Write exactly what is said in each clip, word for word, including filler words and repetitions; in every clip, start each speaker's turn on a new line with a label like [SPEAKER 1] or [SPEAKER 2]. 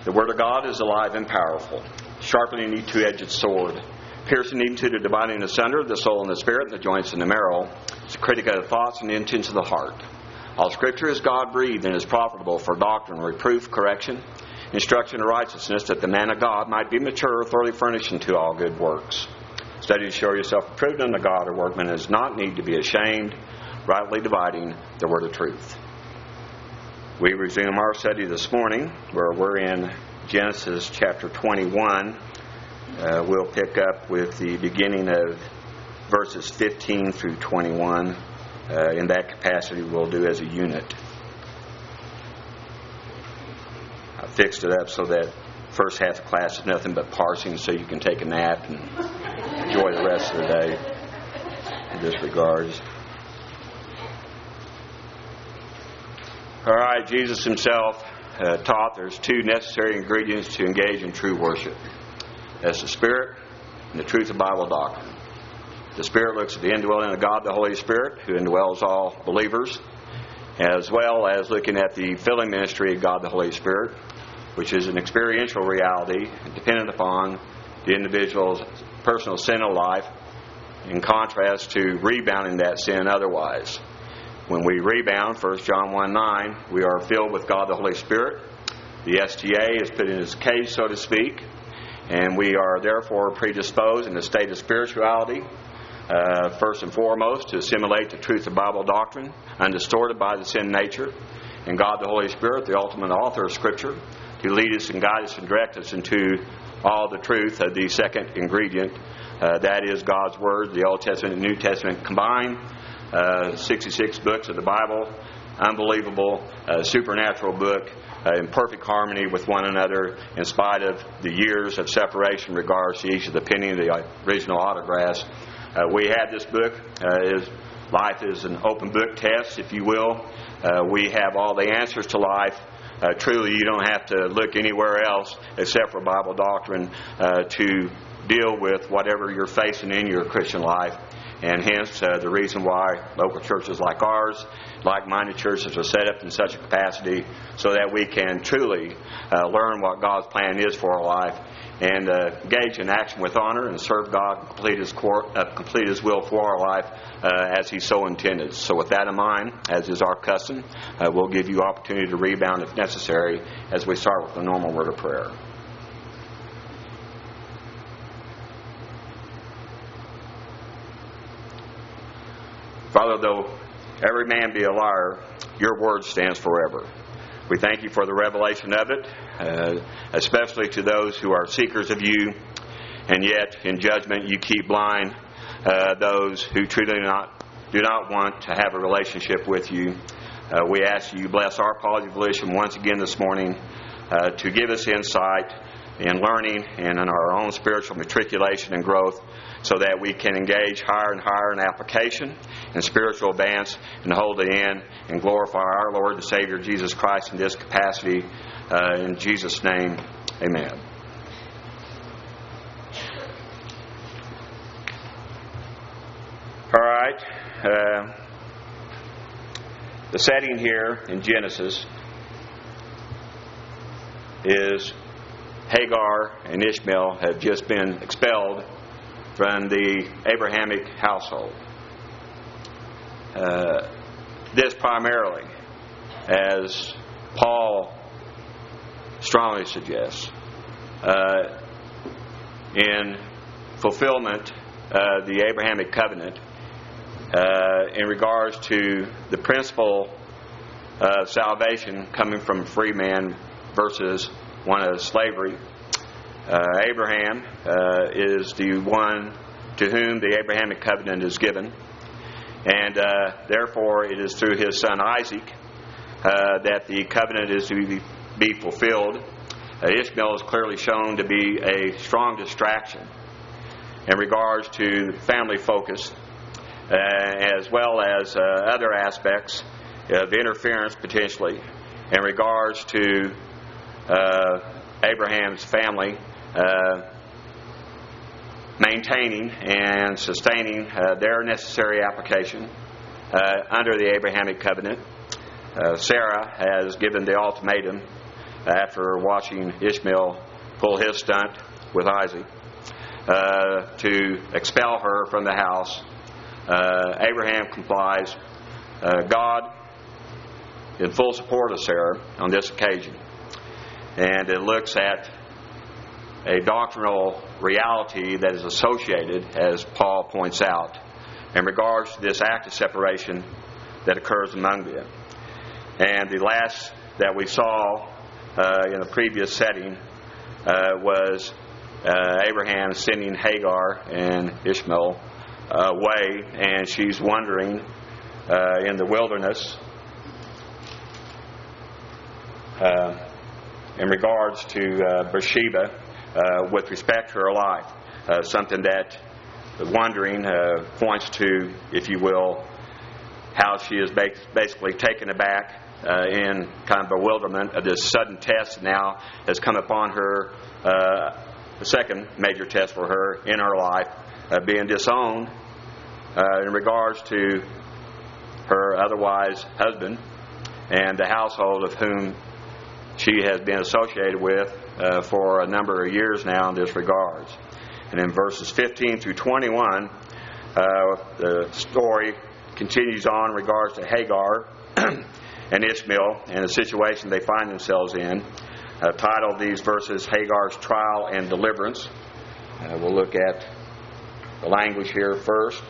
[SPEAKER 1] The Word of God is alive and powerful, sharpening any two-edged sword, piercing into the dividing asunder the soul and the spirit, and the joints and the marrow. It's a critic of the thoughts and the intents of the heart. All Scripture is God-breathed and is profitable for doctrine, reproof, correction, instruction in righteousness, that the man of God might be mature, thoroughly furnished unto all good works. Study to show yourself approved unto God, a workman that does not need to be ashamed, rightly dividing the word of truth. We resume our study this morning, where we're in Genesis chapter twenty-one. Uh, we'll pick up with the beginning of verses fifteen through twenty-one. Uh, in that capacity, we'll do as a unit. I fixed it up so that first half of class is nothing but parsing, so you can take a nap and enjoy the rest of the day in this regards. All right, Jesus himself uh, taught there's two necessary ingredients to engage in true worship. That's the Spirit and the truth of Bible doctrine. The Spirit looks at the indwelling of God, the Holy Spirit, who indwells all believers, as well as looking at the filling ministry of God, the Holy Spirit, which is an experiential reality dependent upon the individual's personal sin of life, in contrast to rebounding that sin otherwise. When we rebound, First John one nine, we are filled with God the Holy Spirit. The S T A is put in his cage, so to speak, and we are therefore predisposed in a state of spirituality, uh, first and foremost, to assimilate the truth of Bible doctrine, undistorted by the sin nature, and God the Holy Spirit, the ultimate author of Scripture, to lead us and guide us and direct us into all the truth of the second ingredient. Uh, that is God's Word, the Old Testament and New Testament combined. Uh, sixty-six books of the Bible, unbelievable, uh, supernatural book, uh, in perfect harmony with one another, in spite of the years of separation in regards to each of the penning of the original autographs. Uh, we have this book. Uh, is, life is an open book test, if you will. Uh, we have all the answers to life. Uh, truly, you don't have to look anywhere else except for Bible doctrine uh, to deal with whatever you're facing in your Christian life. And hence uh, the reason why local churches like ours, like-minded churches, are set up in such a capacity so that we can truly uh, learn what God's plan is for our life and uh, engage in action with honor and serve God and complete His, core, uh, complete His will for our life uh, as He so intended. So with that in mind, as is our custom, uh, we'll give you opportunity to rebound if necessary as we start with the normal word of prayer. Father, though every man be a liar, your word stands forever. We thank you for the revelation of it, uh, especially to those who are seekers of you, and yet in judgment you keep blind uh, those who truly not, do not want to have a relationship with you. Uh, we ask you bless our Apology Volition once again this morning uh, to give us insight in learning and in our own spiritual matriculation and growth, so that we can engage higher and higher in application and spiritual advance and hold it in and glorify our Lord and Savior Jesus Christ in this capacity. Uh, in Jesus' name, amen. All right. Uh, the setting here in Genesis is Hagar and Ishmael have just been expelled from the Abrahamic household. Uh, this primarily, as Paul strongly suggests, uh, in fulfillment of the Abrahamic covenant, uh, in regards to the principle of salvation coming from a free man versus one of slavery. Uh, Abraham uh, is the one to whom the Abrahamic covenant is given, and uh, therefore it is through his son Isaac uh, that the covenant is to be, be fulfilled. Uh, Ishmael is clearly shown to be a strong distraction in regards to family focus, uh, as well as uh, other aspects of interference potentially in regards to uh, Abraham's family Uh, maintaining and sustaining uh, their necessary application uh, under the Abrahamic covenant. Uh, Sarah has given the ultimatum after watching Ishmael pull his stunt with Isaac, uh, to expel her from the house. Uh, Abraham complies. Uh, God in full support of Sarah on this occasion. And it looks at a doctrinal reality that is associated, as Paul points out, in regards to this act of separation that occurs among them. And the last that we saw uh, in the previous setting uh, was uh, Abraham sending Hagar and Ishmael away, and she's wandering uh, in the wilderness uh, in regards to uh, Beersheba uh, with respect to her life. Uh, something that wandering uh, points to, if you will, how she is basically taken aback uh, in kind of bewilderment of this sudden test now has come upon her, uh, the second major test for her in her life, uh, being disowned uh, in regards to her otherwise husband and the household of whom she has been associated with uh, for a number of years now in this regards. And in verses fifteen through twenty-one, uh, the story continues on in regards to Hagar and Ishmael and the situation they find themselves in. Uh, titled these verses, Hagar's Trial and Deliverance. Uh, we'll look at the language here first.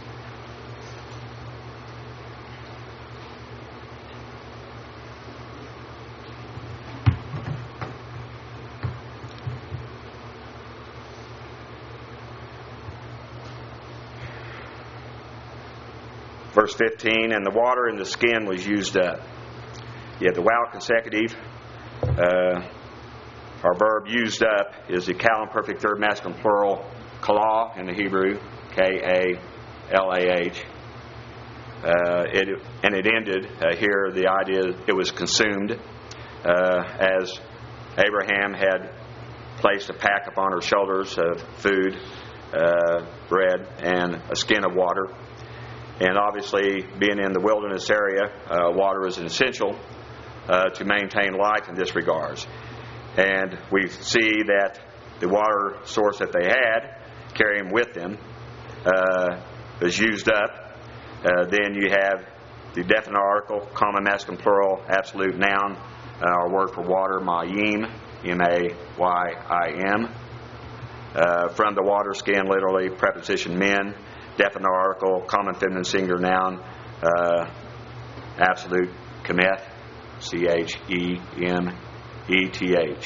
[SPEAKER 1] Verse fifteen, and the water in the skin was used up. You have the wow consecutive. Uh, our verb used up is the Cal imperfect third masculine plural, kalah in the Hebrew, K A L A H. Uh, it, and it ended uh, here, the idea it was consumed uh, as Abraham had placed a pack upon her shoulders of food, uh, bread, and a skin of water. And obviously, being in the wilderness area, uh, water is essential uh, to maintain life in this regards. And we see that the water source that they had, carrying with them, uh, was used up. Uh, then you have the definite article, common masculine plural, absolute noun, uh, our word for water, mayim, M A Y I M. Uh, from the water skin, literally, preposition men. Definite article, common feminine singular noun, uh, absolute, chemeth, C H E M E T H.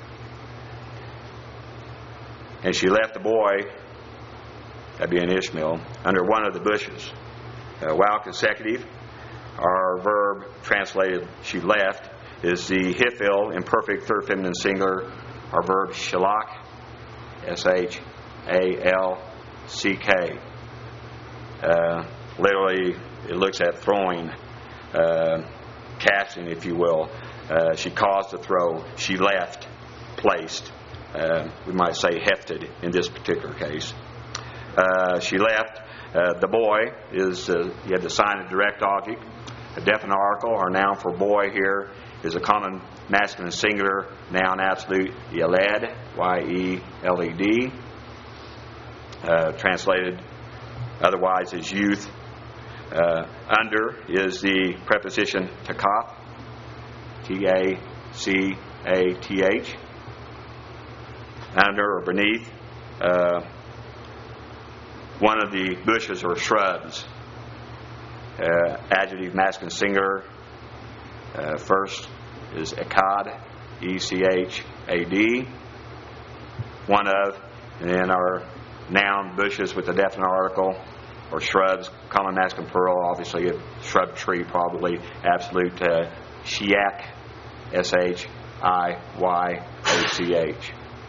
[SPEAKER 1] And she left the boy, that being Ishmael, under one of the bushes. Uh, while consecutive, our verb translated she left, is the hifil, imperfect third feminine singular, our verb shalak, S H A L C K. Uh, literally, it looks at throwing, uh, casting, if you will. Uh, she caused a throw. She left, placed. Uh, we might say hefted in this particular case. Uh, she left. Uh, the boy is, uh, you have to sign a direct object. A definite article, our noun for boy here, is a common masculine singular noun absolute, yeled, Y E L E D. Uh, translated otherwise is youth. Uh, under is the preposition takaf, T A C A T H. Under or beneath, uh, one of the bushes or shrubs. Uh, adjective masculine singular. Uh, first is echad, E C H A D. One of, and then our noun bushes with the definite article, or shrubs, common masculine plural, obviously a shrub tree probably, absolute uh, shiak, S H I Y A C H.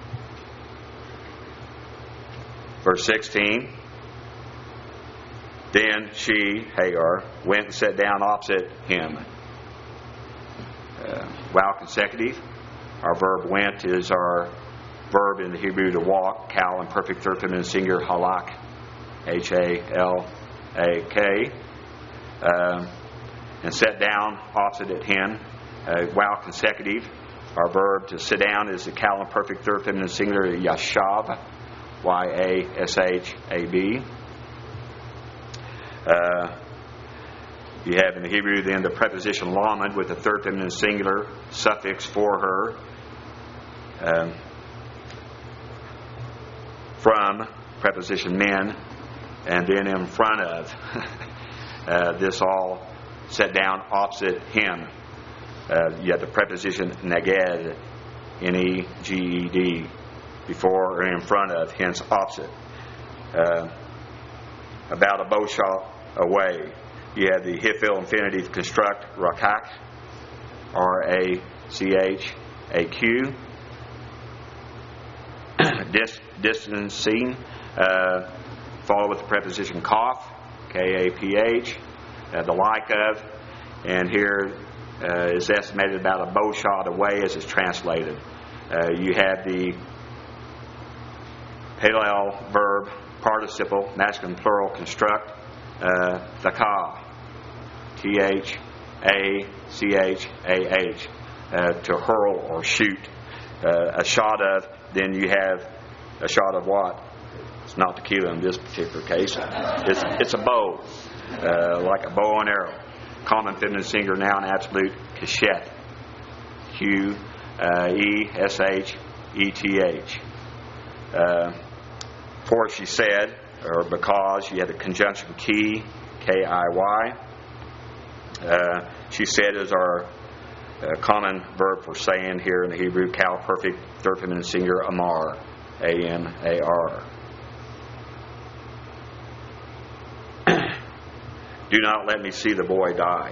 [SPEAKER 1] Verse sixteen, then she, Hagar, went and sat down opposite him. Uh, wow consecutive. Our verb went is our verb in the Hebrew to walk, Cal imperfect third feminine singular, halak, H A L A K, uh, and sat down opposite at him. Uh, wow consecutive. Our verb to sit down is the Cal Imperfect Third Feminine Singular, yashab, Y A S H A B. Uh, you have in the Hebrew then the preposition lamed with the third feminine singular suffix for her. Um, from, preposition men, and then in front of. uh, this all set down opposite him. Uh, you have the preposition neged, N E G E D, before or in front of, hence opposite. Uh, about a bow shot away. You have the Hiphil infinitive construct, rakak, R A C H A Q. Dis, distancing, uh, followed with the preposition kaf, K A P H, uh, the like of, and here uh, is estimated about a bow shot away as it's translated. Uh, you have the Hallel verb participle, masculine plural construct, uh, thaka, T H A C H A H, uh, to hurl or shoot. Uh, a shot of, then you have a shot of what? It's not tequila in this particular case. It's, it's a bow, uh, like a bow and arrow. Common feminine singular noun absolute, keshet, Q E S H E T H. Uh, for she said, or because, you have the conjunction key, K I Y. Uh, she said is our uh, common verb for saying here in the Hebrew, Cal perfect, third feminine singular, amar, A M A R. Do not let me see the boy die.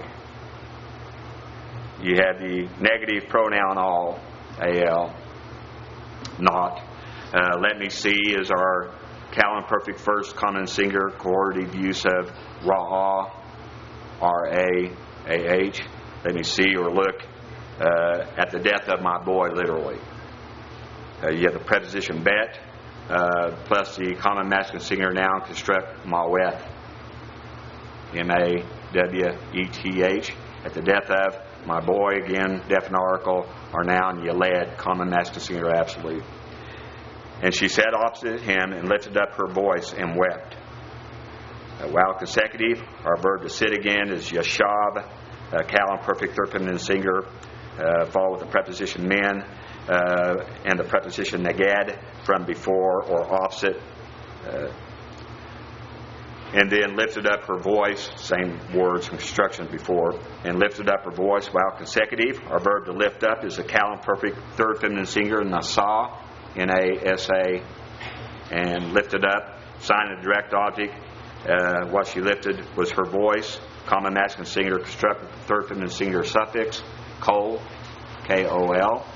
[SPEAKER 1] You have the negative pronoun all, A L, not. Uh, let me see is our Cal imperfect first common singular, coordinative use of ra'ah, R A A H. Let me see or look uh, at the death of my boy, literally. Uh, you have the preposition bet, uh, plus the common masculine singular noun construct, maweth, M A W E T H. At the death of my boy, again, definite article, or noun, yeled, common masculine singular absolute. And she sat opposite him and lifted up her voice and wept. Uh, while consecutive, our verb to sit again is yashab, uh, Cal imperfect third feminine singular, uh, followed with the preposition men, uh, and the preposition neged, from before or opposite. Uh, and then lifted up her voice, same words and construction before, and lifted up her voice while consecutive. Our verb to lift up is the Cal imperfect third feminine singular, nasa, N A S A, and lifted up, sign of direct object. Uh, what she lifted was her voice, common masculine singular construct, third feminine singular suffix, kol, K O L,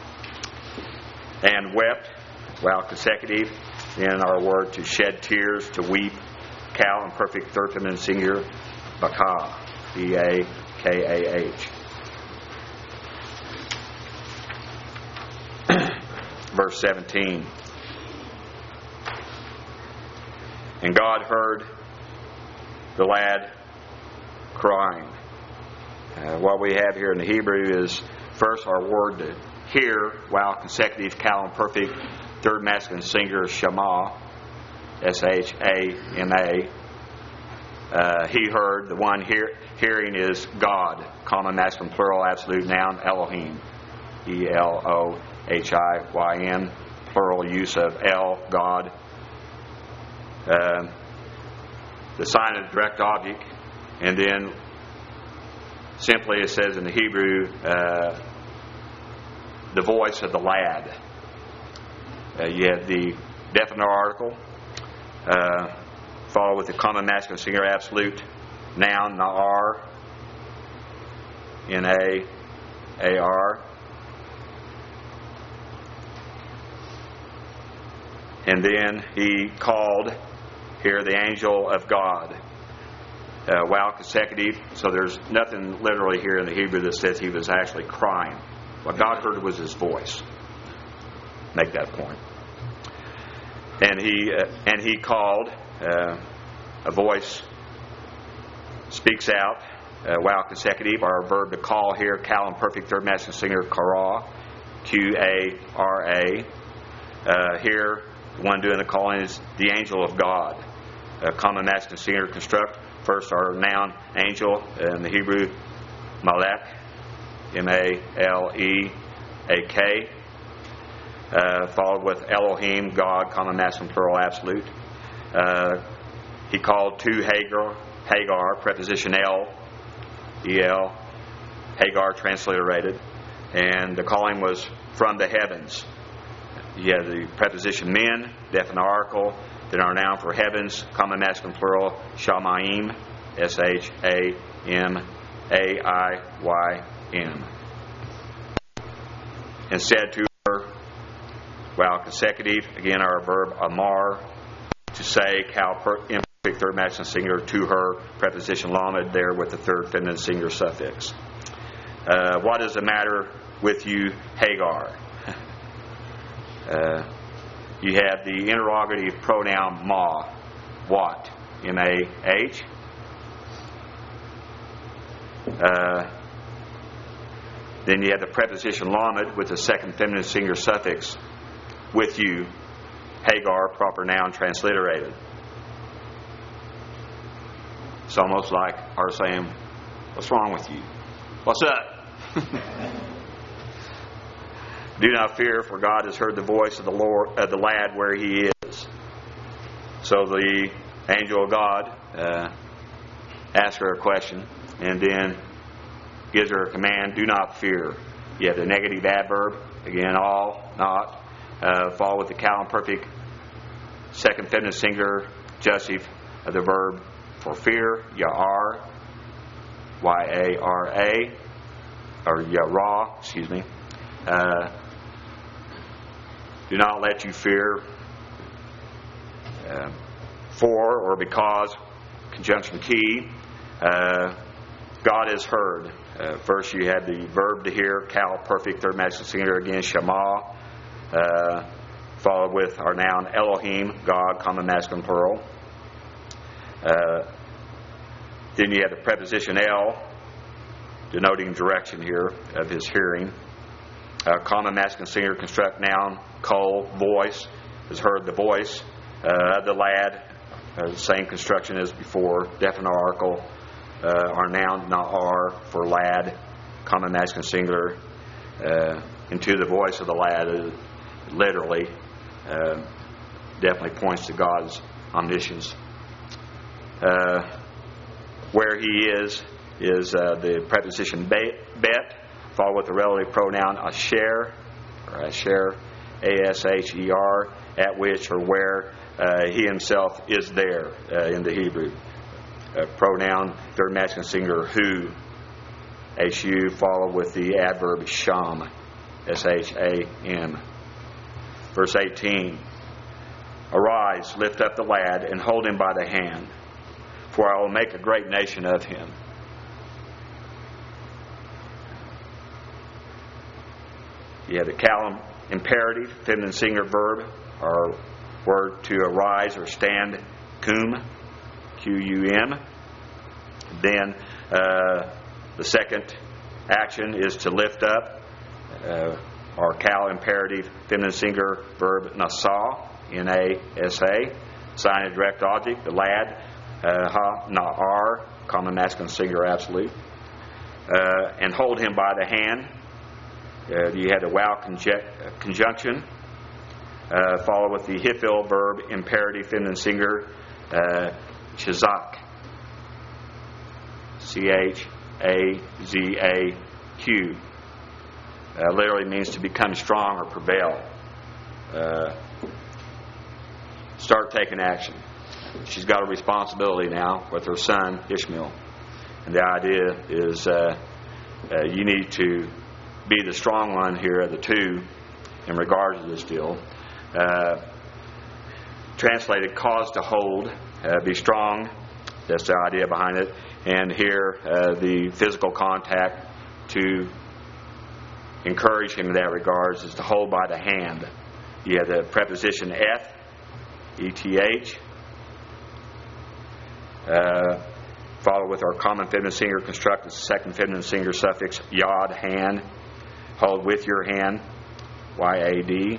[SPEAKER 1] and wept while consecutive. In our word to shed tears, to weep, Cal imperfect third feminine singular, baka, B A K A H. Verse seventeen. And God heard the lad crying. Uh, what we have here in the Hebrew is first our word to hear, while consecutive, Cal imperfect, third masculine singular, shema, S H A M A. Uh, he heard, the one hear, hearing is God, common masculine plural absolute noun, Elohim, E L O H I Y M, plural use of El, God. Uh, the sign of direct object, and then simply it says in the Hebrew, uh, the voice of the lad. Uh, you have the definite article, uh, followed with the common masculine singular absolute noun, na'ar, N A A R. And then he called, here, the angel of God, uh, while consecutive. So there's nothing literally here in the Hebrew that says he was actually crying. What God heard was his voice. Make that point. And he uh, and he called. Uh, a voice speaks out uh, while consecutive. Our verb to call here, Cal imperfect third masculine singular, kara, Q A R A. Uh, here, the one doing the calling is the angel of God. Uh, common masculine singular construct. First, our noun angel in the Hebrew, Malek, M A L E A K. Uh, followed with Elohim, God, common masculine plural absolute. Uh, he called to Hagar, Hagar, preposition El, E L, Hagar transliterated, and the calling was from the heavens. You have the preposition men, definite article, then our noun for heavens, common masculine plural, Shamayim, S H A M A I Y M. And said to her, while consecutive, again our verb amar, to say, cal imperfect third masculine singular, to her, preposition lamed there with the third feminine singular suffix. Uh, what is the matter with you, Hagar? Uh, you have the interrogative pronoun ma, what, M A H. Uh, then you have the preposition lamed with the second feminine singular suffix, with you, Hagar, proper noun transliterated. It's almost like our saying, what's wrong with you? What's up? Do not fear, for God has heard the voice of the Lord, of the lad where he is. So the angel of God uh, asks her a question, and then gives her a command, do not fear. You have the negative adverb, again, all, not, uh, follow with the cal imperfect second feminine singular jussive of the verb for fear, ya'ar, Y A R A, or ya'ra, excuse me. Uh, do not let you fear. Uh, for or because, conjunction key. Uh, God has heard. Uh, first you have the verb to hear, cal, perfect, third masculine singular, again, shema. Uh, followed with our noun Elohim, God, common masculine plural. Uh, then you have the preposition El, denoting direction here of his hearing. Uh, common masculine singular construct noun, kol, voice, has heard the voice uh, of the lad. Uh, the same construction as before, definite article. Uh, our noun, na'ar, for lad, common masculine singular, uh, into the voice of the lad, uh, literally, uh, definitely points to God's omniscience. Uh, where he is, is uh, the preposition bet, followed with the relative pronoun asher, or asher, A S H E R, at which or where uh, he himself is there uh, in the Hebrew. Uh, pronoun, third masculine singular, who, H U, followed with the adverb sham, S H A M. Verse eighteen, arise, lift up the lad, and hold him by the hand, for I will make a great nation of him. You have the cal imperative, feminine singular verb, or word to arise or stand, cum, Q U M. Then uh, the second action is to lift up, uh, our cal imperative, feminine singular verb, nasa, N A S A. Sign of direct object, the lad, uh, ha, na'ar, common masculine singular absolute. Uh, and hold him by the hand. Uh, you had a wow conjec- conjunction, uh, followed with the hifil verb, imperative, feminine singular, uh, chazak, C H A Z A Q. Uh, literally means to become strong or prevail. Uh, start taking action. She's got a responsibility now with her son, Ishmael. And the idea is uh, uh, you need to be the strong one here of the two in regards to this deal. Uh, translated, cause to hold, uh, be strong. That's the idea behind it. And here, uh, the physical contact to encourage him in that regards is to hold by the hand. You have the preposition eth, E T H, uh, followed with our common feminine singular construct, the second feminine singular suffix, yod, hand. Hold with your hand. Y A D.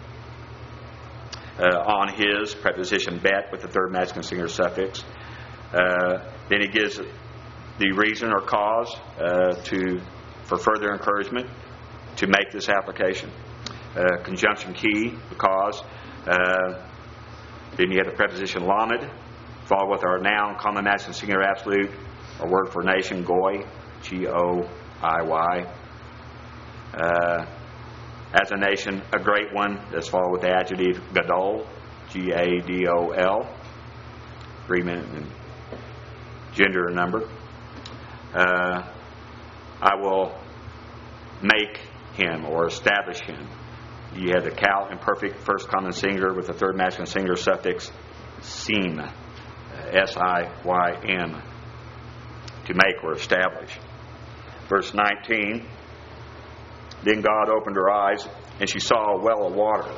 [SPEAKER 1] Uh, on his, preposition bet with the third masculine singular suffix. Uh, then he gives the reason or cause uh, to for further encouragement to make this application. Uh, conjunction key, the cause. Uh, then you have the preposition lamed, followed with our noun, common masculine singular absolute, our word for nation, goy, G O I Y. Uh, as a nation, a great one. That's followed with the adjective gadol, G A D O L. Agreement and gender and number. Uh, I will make him or establish him. You have the cal imperfect first common singular with the third masculine singular suffix syn, S I Y N, to make or establish. Verse nineteen. Then God opened her eyes, and she saw a well of water.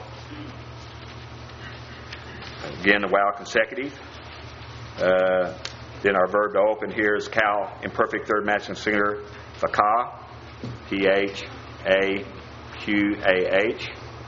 [SPEAKER 1] Again, the wow consecutive. Uh, then our verb to open here is cal, imperfect third masculine singular, phaka, P H A Q A H.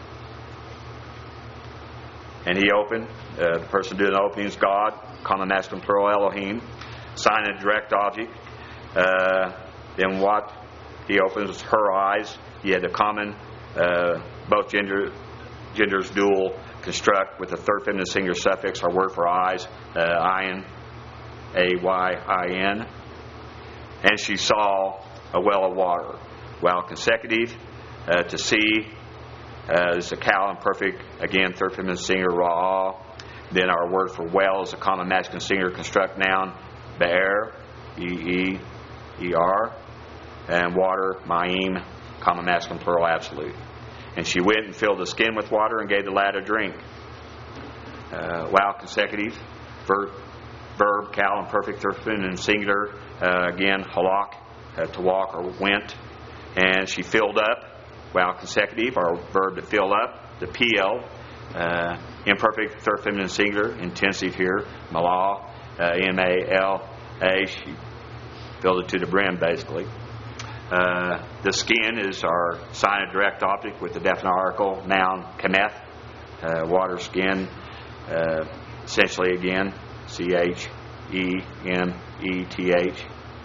[SPEAKER 1] And he opened. Uh, the person doing the opening is God, common masculine plural Elohim. Sign and direct object. Uh, then what? He opens her eyes. You had the common, uh, both gender, genders dual construct with the third feminine singular suffix, our word for eyes, uh, ayin, A Y I N. And she saw a well of water. Well, consecutive, uh, to see, uh, is a cal imperfect, again, third feminine singular, ra'ah. Then our word for well is a common masculine singular construct noun, be'er, E E E R. And water, ma'im, common masculine plural absolute. And she went and filled the skin with water and gave the lad a drink. Uh, wow, consecutive. Verb, verb cal, imperfect, third feminine singular. Uh, again, halak, uh, to walk or went. And she filled up. Wow, consecutive. Our verb to fill up. The P L, uh, imperfect, third feminine singular. Intensive here. Malah, uh, M A L A. She filled it to the brim, basically. Uh, the skin is our sign of direct object with the definite article, noun, kameth, uh, water, skin, uh, essentially again, C H E M E T H.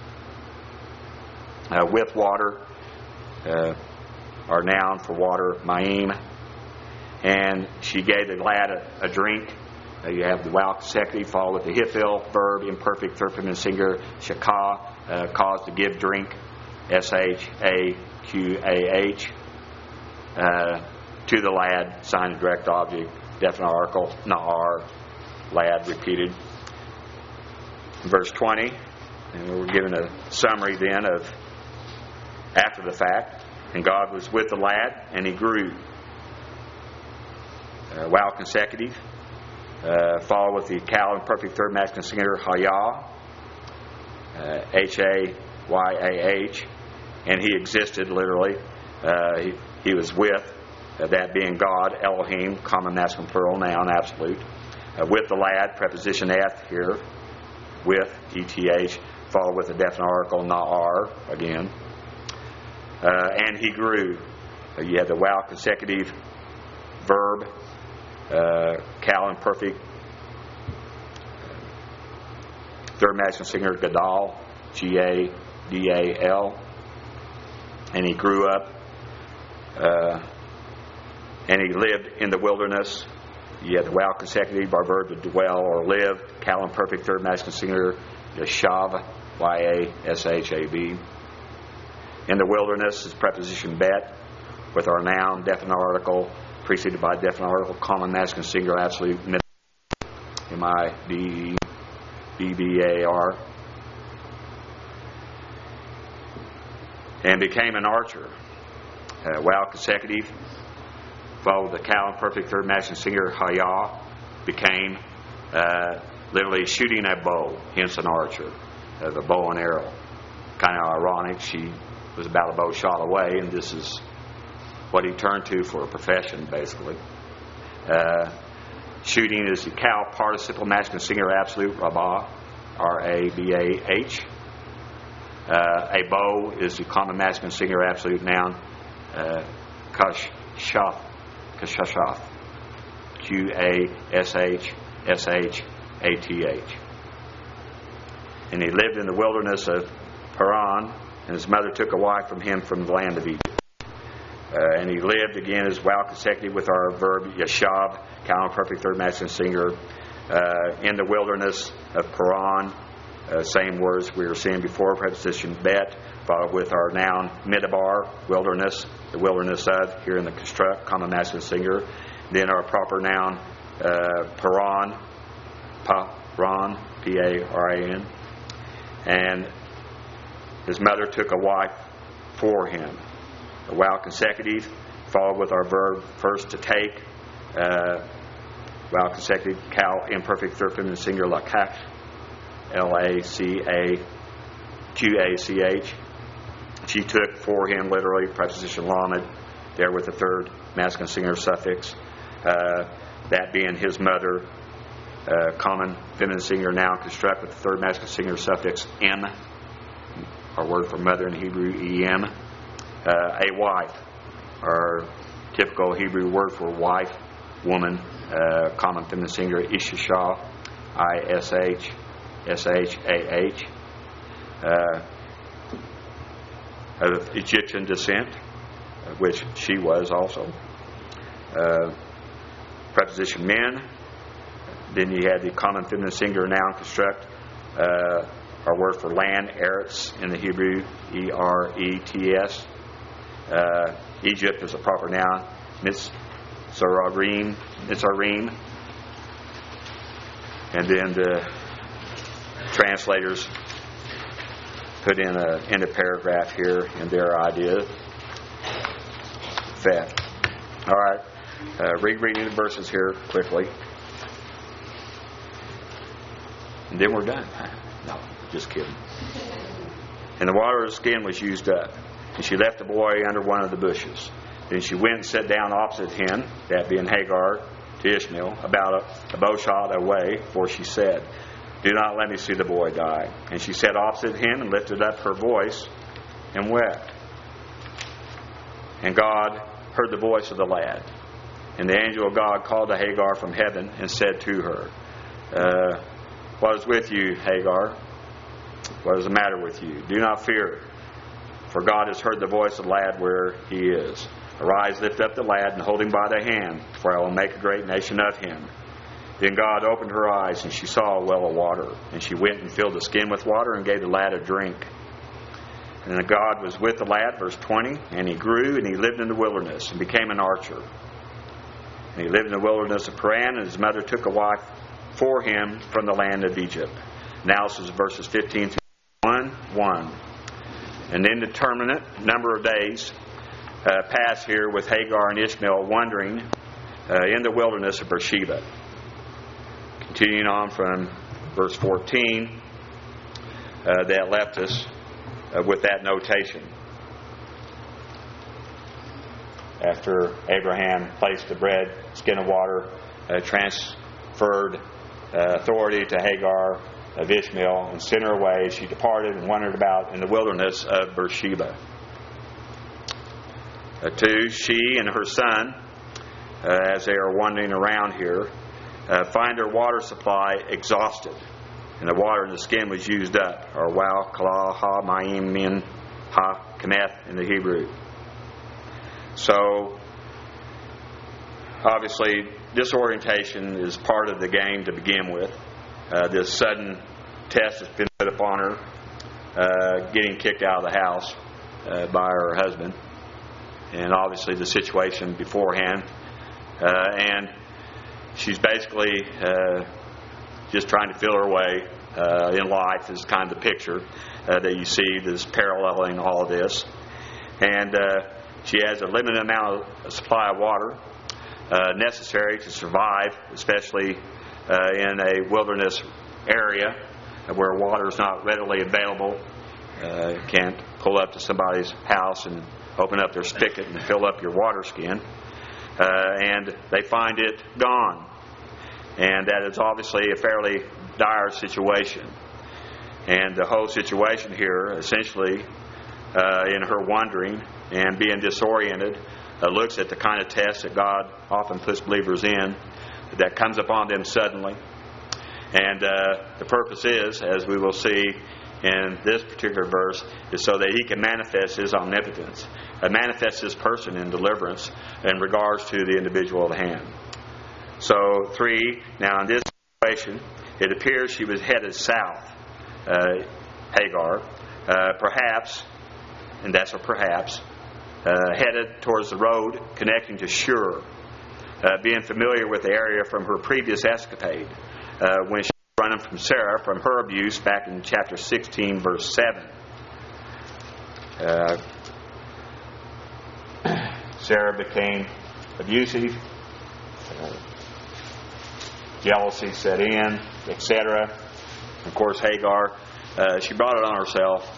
[SPEAKER 1] Uh, with water, uh, our noun for water, ma'im. And she gave the lad a, a drink. Uh, you have the wow consecutive, followed with the hifil, verb, imperfect, third feminine singular, shakah, uh, cause to give drink. S H A Q A H, uh, to the lad, sign of direct object, definite article, na'ar, lad, repeated. Verse twenty, and we're given a summary then of after the fact. And God was with the lad, and he grew. Uh, wow consecutive, uh, followed with the cal imperfect third masculine singular, hayah, uh, H A Y A H. And he existed, literally. Uh, he, he was with, uh, that being God, Elohim, common masculine plural noun, absolute. Uh, with the lad, preposition eth here, with, E T H, followed with a definite article, na'ar, again. Uh, and he grew. Uh, you have the wow consecutive verb, uh, cal imperfect, third masculine singular, gadal, G A D A L. And he grew up, uh, and he lived in the wilderness. You have the wow consecutive, our verb to dwell or live, cal imperfect, third masculine singular, yashav, Y A S H A B. In the wilderness is preposition bet, with our noun, definite article, preceded by definite article, common masculine singular, absolute, M I D E B B A R. And became an archer. Uh, wow consecutive, followed the cal imperfect third masculine singular, hayah, became uh, literally shooting a bow, hence an archer, uh, the bow and arrow. Kind of ironic, she was about a bow shot away, and this is what he turned to for a profession, basically. Uh, shooting is the cal participle masculine singular absolute, rabah, R A B A H. Uh, a bow is the common masculine singular absolute noun, uh, kash, Shaph, Kashashath, Q A S H S H A T H. And he lived in the wilderness of Paran, and his mother took a wife from him from the land of Egypt. Uh, and he lived, again, as well consecutive with our verb Yashab, counter perfect third masculine singular, uh, in the wilderness of Paran. Uh, same words we were seeing before, preposition bet, followed with our noun Midbar, wilderness, the wilderness of, here in the construct, common masculine singular. Then our proper noun, uh, Paran, Paran, P A R A N. And his mother took a wife for him. A while consecutive, followed with our verb first to take, uh, while consecutive, cal, imperfect third feminine singular, lakach, L A C A Q A C H. She took for him, literally, preposition lamed, there with the third masculine singular suffix, uh, that being his mother, uh, common feminine singular noun construct with the third masculine singular suffix M, our word for mother in Hebrew, E M. Uh, a wife, our typical Hebrew word for wife, woman, uh, common feminine singular, Ishashah, I S H S H A H, uh, of Egyptian descent, which she was also. Uh, preposition men. Then you had the common feminine singular noun construct, uh, our word for land, Eretz, in the Hebrew, E R E T S. Uh, Egypt is a proper noun, Mitzraim, Mitzraim. And then the translators put in a in a paragraph here in their idea. That. All right. Uh, rereading the verses here quickly. And then we're done. No, just kidding. And the water of the skin was used up. And she left the boy under one of the bushes. Then she went and sat down opposite him, that being Hagar, to Ishmael, about a, a bow shot away, for she said, "Do not let me see the boy die." And she sat opposite him and lifted up her voice and wept. And God heard the voice of the lad. And the angel of God called to Hagar from heaven and said to her, uh, "What is with you, Hagar? What is the matter with you? Do not fear, for God has heard the voice of the lad where he is. Arise, lift up the lad, and hold him by the hand, for I will make a great nation of him." Then God opened her eyes, and she saw a well of water. And she went and filled the skin with water and gave the lad a drink. And then God was with the lad, verse twenty, and he grew, and he lived in the wilderness, and became an archer. And he lived in the wilderness of Paran, and his mother took a wife for him from the land of Egypt. Now this is verses fifteen through one, one. An indeterminate number of days uh, pass here with Hagar and Ishmael wandering uh, in the wilderness of Beersheba. Continuing on from verse fourteen, uh, that left us uh, with that notation. After Abraham placed the bread, skin of water, uh, transferred uh, authority to Hagar of Ishmael, and sent her away, she departed and wandered about in the wilderness of Beersheba. Uh, two, she and her son, uh, as they are wandering around here, uh, find their water supply exhausted, and the water in the skin was used up, or wow, kala, ha, ma'im, min, ha, kameth in the Hebrew. So, obviously, disorientation is part of the game to begin with. Uh, this sudden test has been put upon her, uh, getting kicked out of the house uh, by her husband, and obviously the situation beforehand. Uh, and she's basically uh, just trying to feel her way uh, in life is kind of the picture uh, that you see that's paralleling all of this. And uh, she has a limited amount of supply of water uh, necessary to survive, especially uh, in a wilderness area where water is not readily available. Uh, you can't pull up to somebody's house and open up their spigot and fill up your water skin. Uh, and they find it gone. And that is obviously a fairly dire situation. And the whole situation here, essentially, uh, in her wandering and being disoriented, uh, looks at the kind of test that God often puts believers in, that comes upon them suddenly. And uh, the purpose is, as we will see in this particular verse, is so that He can manifest His omnipotence, uh, manifest His person in deliverance in regards to the individual at hand. So, three, now in this situation, it appears she was headed south, uh, Hagar, uh, perhaps, and that's a perhaps, uh, headed towards the road connecting to Shur, uh, being familiar with the area from her previous escapade, uh, when she was running from Sarah from her abuse back in chapter sixteen, verse seven. Uh, Sarah became abusive, uh, jealousy set in, et cetera. Of course, Hagar, uh, she brought it on herself.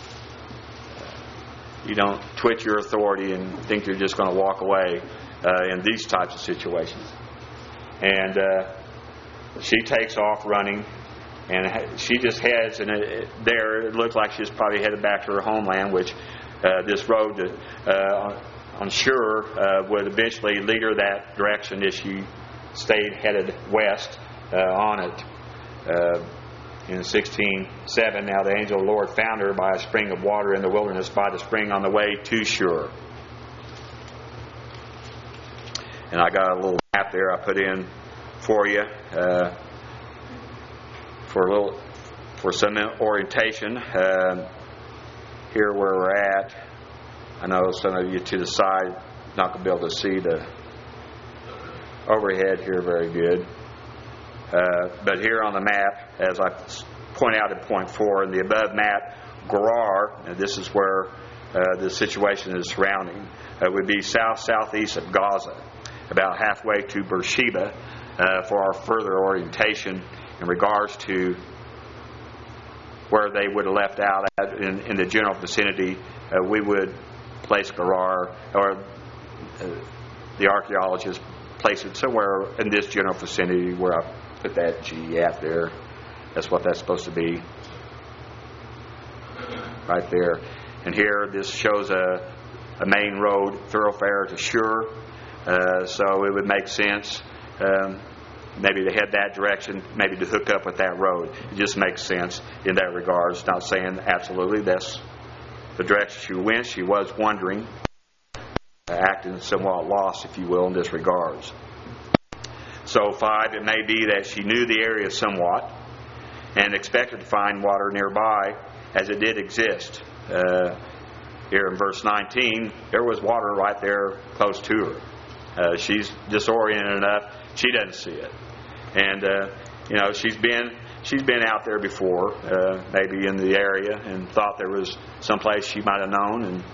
[SPEAKER 1] You don't twitch your authority and think you're just going to walk away uh, in these types of situations. And uh, she takes off running, and she just heads, and it, there it looks like she's probably headed back to her homeland, which uh, this road to, uh, I'm sure uh, would eventually lead her that direction if she stayed headed west uh, on it. Uh, in sixteen seven, now the angel of the Lord found her by a spring of water in the wilderness, by the spring on the way to Shur. And I got a little map there I put in for you uh, for a little for some orientation. Uh, here where we're at, I know some of you to the side not going to be able to see the overhead here very good. Uh, but here on the map, as I point out in point four, in the above map, Gerar, and this is where uh, the situation is surrounding, uh, would be south-southeast of Gaza, about halfway to Beersheba, uh, for our further orientation in regards to where they would have left out at in, in the general vicinity. Uh, we would place Gerar, or uh, the archaeologists place it somewhere in this general vicinity where I put that G at there. That's what that's supposed to be. Right there. And here, this shows a, a main road thoroughfare to Shur. Uh, so it would make sense um, maybe to head that direction, maybe to hook up with that road. It just makes sense in that regard. It's not saying absolutely that's the direction she went. She was wondering, acting somewhat lost, if you will, in this regards. So five, it may be that she knew the area somewhat and expected to find water nearby, as it did exist. Uh, here in verse nineteen, there was water right there close to her. Uh, she's disoriented enough; she doesn't see it, and uh, you know she's been she's been out there before, uh, maybe in the area, and thought there was someplace she might have known, and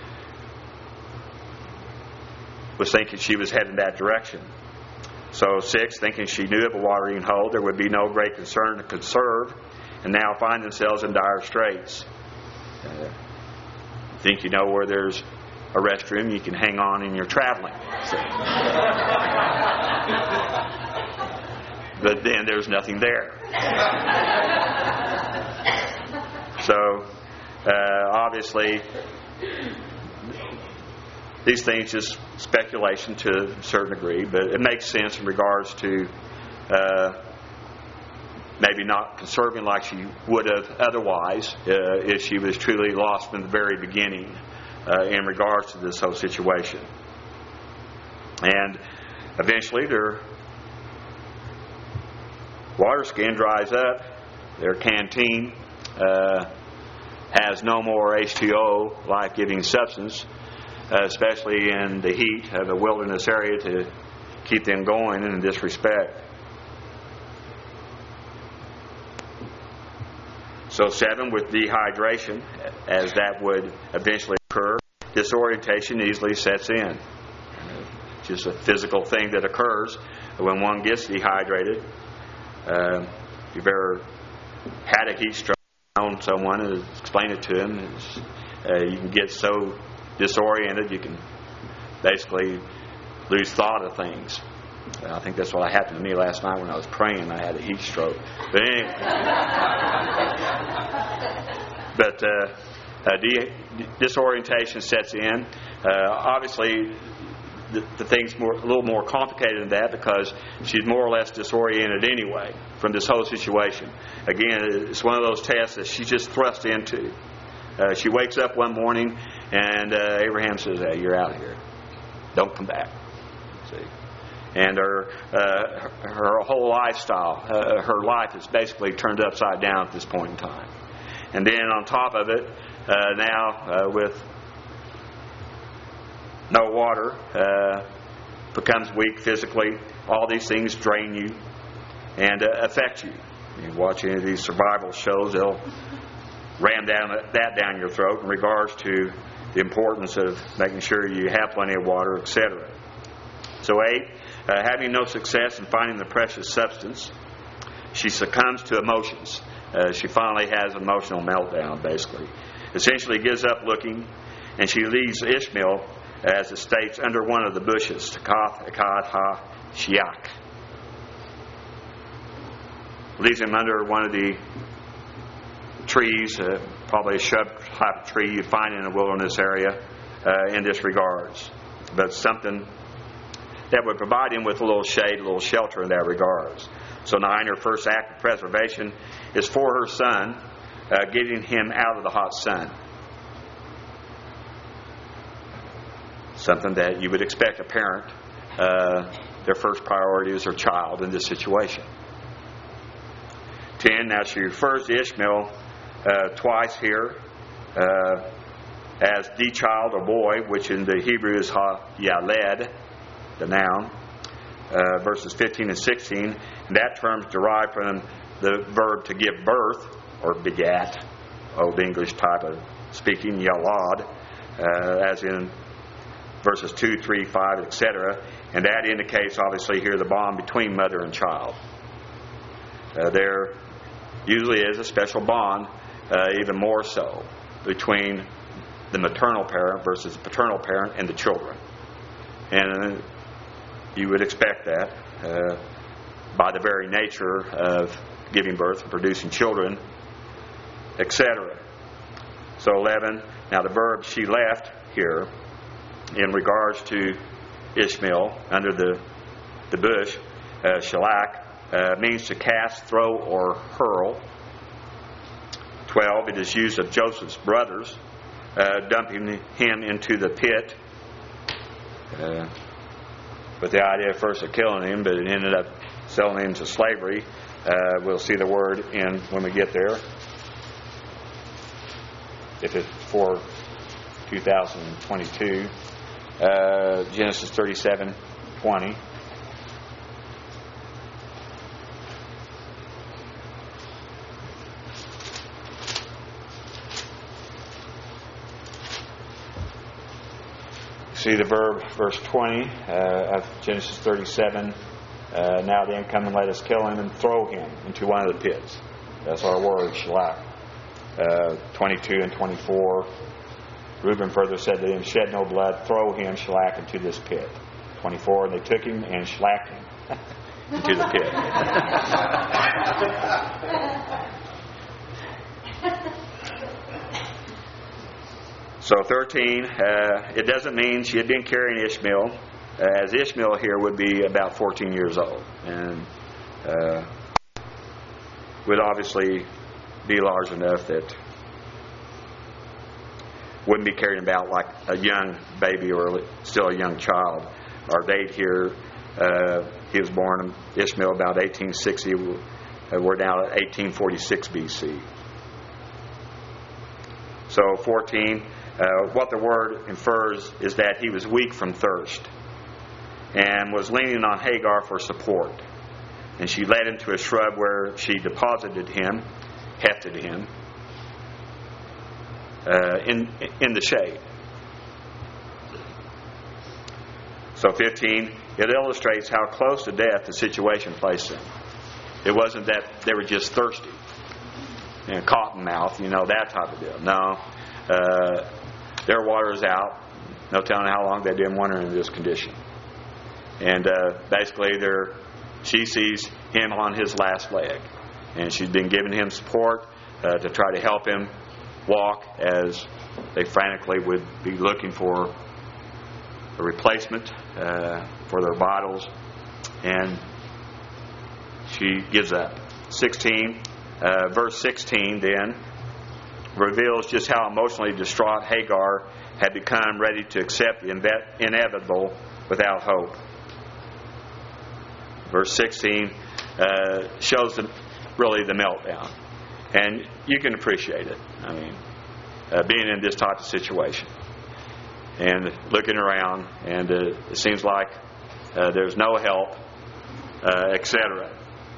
[SPEAKER 1] was thinking she was heading that direction. So six, thinking she knew of a watering hole, there would be no great concern to conserve, and now find themselves in dire straits. Uh, think you know where there's a restroom you can hang on in your traveling. So, but then there's nothing there. So uh, obviously these things just speculation to a certain degree, but it makes sense in regards to uh, maybe not conserving like she would have otherwise uh, if she was truly lost from the very beginning uh, in regards to this whole situation. And eventually their water skin dries up, their canteen uh, has no more H two O life-giving substance, Uh, especially in the heat of a wilderness area, to keep them going in this respect. So seven, with dehydration, as that would eventually occur, disorientation easily sets in. It's just a physical thing that occurs when one gets dehydrated. Uh, if you've ever had a heat stroke, known someone and explain it to them, uh, you can get so disoriented, you can basically lose thought of things. I think that's what happened to me last night when I was praying. I had a heat stroke. But anyway, but uh, uh, de- disorientation sets in. Uh, obviously, the, the thing's more, a little more complicated than that because she's more or less disoriented anyway from this whole situation. Again, it's one of those tests that she's just thrust into. Uh, she wakes up one morning and uh, Abraham says, "Hey, you're out of here. Don't come back." See? And her uh, her whole lifestyle, uh, her life is basically turned upside down at this point in time. And then on top of it, uh, now uh, with no water, uh, becomes weak physically. All these things drain you and uh, affect you. You watch any of these survival shows, they'll ram down that down your throat in regards to the importance of making sure you have plenty of water, et cetera. So eight, uh, having no success in finding the precious substance, she succumbs to emotions. Uh, she finally has an emotional meltdown, basically. Essentially gives up looking, and she leaves Ishmael, as it states, under one of the bushes, Takath Ekad Ha Shiak. Leaves him under one of the trees, uh, probably a shrub type of tree you find in a wilderness area uh, in this regards. But something that would provide him with a little shade, a little shelter in that regards. So nine, her first act of preservation is for her son, uh, getting him out of the hot sun. Something that you would expect a parent, uh, their first priority is their child in this situation. ten, now she refers to Ishmael uh, twice here uh, as the child or boy, which in the Hebrew is ha-yaled, the noun, uh, verses fifteen and sixteen. And that term is derived from the verb to give birth, or begat, Old English type of speaking, yalad, uh, as in verses two, three, five, et cetera. And that indicates, obviously, here the bond between mother and child. Uh, there usually is a special bond, uh, even more so, between the maternal parent versus the paternal parent and the children. And uh, you would expect that uh, by the very nature of giving birth and producing children, et cetera. So eleven, now the verb she left here, in regards to Ishmael under the the bush, uh, shalak, uh, means to cast, throw, or hurl. twelve, it is used of Joseph's brothers, uh, dumping him into the pit, uh, with the idea first of killing him, but it ended up selling him to slavery. Uh, we'll see the word in when we get there, if it's for two thousand twenty-two. Uh, Genesis thirty-seven twenty. See the verb, verse twenty uh, of Genesis thirty-seven. Uh, now then, come and let us kill him and throw him into one of the pits. That's our word, shalak. Uh, twenty-two and twenty-four. Reuben further said to him, "Shed no blood, throw him, shalak, into this pit." twenty-four, and they took him and shalaked him into the pit. So thirteen, uh, it doesn't mean she had been carrying Ishmael, uh, as Ishmael here would be about fourteen years old, and uh, would obviously be large enough that wouldn't be carried about like a young baby or still a young child. Our date here, uh, he was born, Ishmael, about eighteen sixty. We're now at eighteen forty-six B C. So fourteen, uh, what the word infers is that he was weak from thirst and was leaning on Hagar for support. And she led him to a shrub where she deposited him, hefted him, Uh, in in the shade. So fifteen, it illustrates how close to death the situation placed them. It wasn't that they were just thirsty, you know, cotton mouth, you know, that type of deal. No, uh, their water is out. No telling how long they've been wandering in this condition. And uh, basically, they're, she sees him on his last leg, and she's been giving him support uh, to try to help him walk, as they frantically would be looking for a replacement uh, for their vitals, and she gives up. sixteen, uh, verse sixteen then reveals just how emotionally distraught Hagar had become, ready to accept the inevitable without hope. Verse sixteen uh, shows the, really the meltdown, and you can appreciate it. I mean, uh, being in this type of situation and looking around, and uh, it seems like uh, there's no help, uh, et cetera.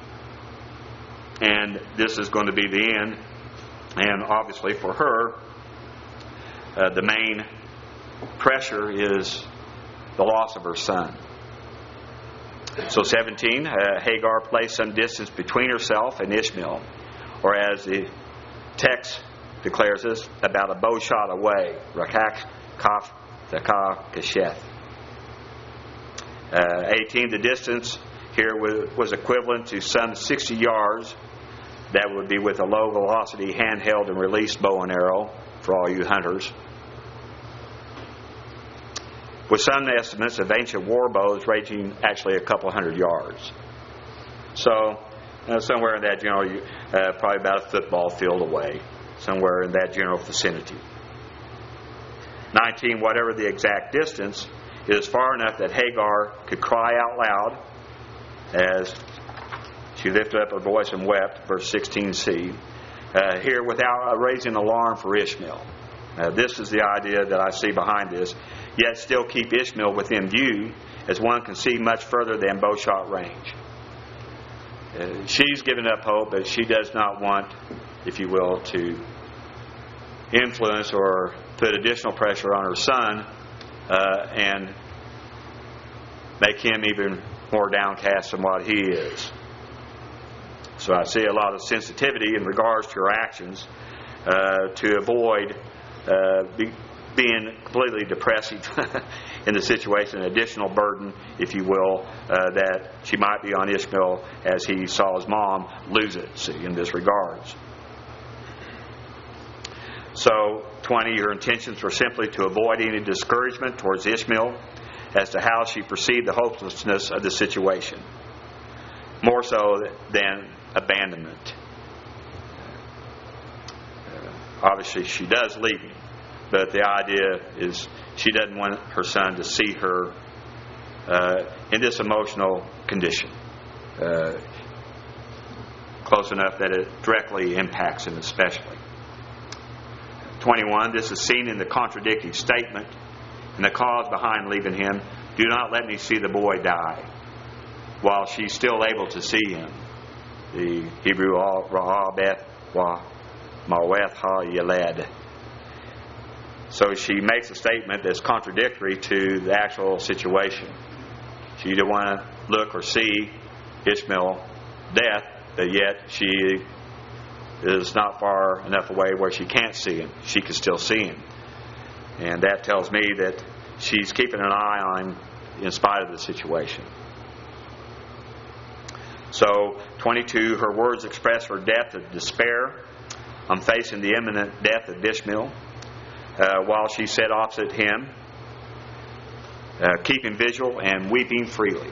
[SPEAKER 1] And this is going to be the end. And obviously for her, uh, the main pressure is the loss of her son. So seventeen, uh, Hagar placed some distance between herself and Ishmael, or as the text declares us, about a bow shot away. Rakak kaf thaka kesheth. Uh, eighteen, the distance here was, was equivalent to some sixty yards. That would be with a low velocity handheld and released bow and arrow for all you hunters. With some estimates of ancient war bows ranging actually a couple hundred yards. So, uh, somewhere in that general, uh, probably about a football field away, somewhere in that general vicinity. nineteen, whatever the exact distance, it is far enough that Hagar could cry out loud as she lifted up her voice and wept, verse sixteen c, uh, here without raising alarm for Ishmael. Uh, this is the idea that I see behind this. Yet still keep Ishmael within view, as one can see much further than bowshot range. Uh, she's given up hope, but she does not want, if you will, to influence or put additional pressure on her son uh, and make him even more downcast than what he is. So I see a lot of sensitivity in regards to her actions uh, to avoid uh, be, being completely depressive in the situation, an additional burden, if you will, uh, that she might be on Ishmael as he saw his mom lose it, see, in this regards. So, twenty, her intentions were simply to avoid any discouragement towards Ishmael as to how she perceived the hopelessness of the situation, more so than abandonment. Uh, obviously, she does leave him, but the idea is she doesn't want her son to see her uh, in this emotional condition, uh, close enough that it directly impacts him especially. twenty-one, this is seen in the contradicting statement and the cause behind leaving him. Do not let me see the boy die, while she's still able to see him. The Hebrew Ra'abeth wa Maweth ha Yeled. So she makes a statement that's contradictory to the actual situation. She didn't want to look or see Ishmael death, but yet she is not far enough away where she can't see him. She can still see him. And that tells me that she's keeping an eye on him in spite of the situation. So, twenty-two, her words express her depth of despair on facing the imminent death of Ishmael, uh, while she sat opposite him, uh, keeping vigil and weeping freely.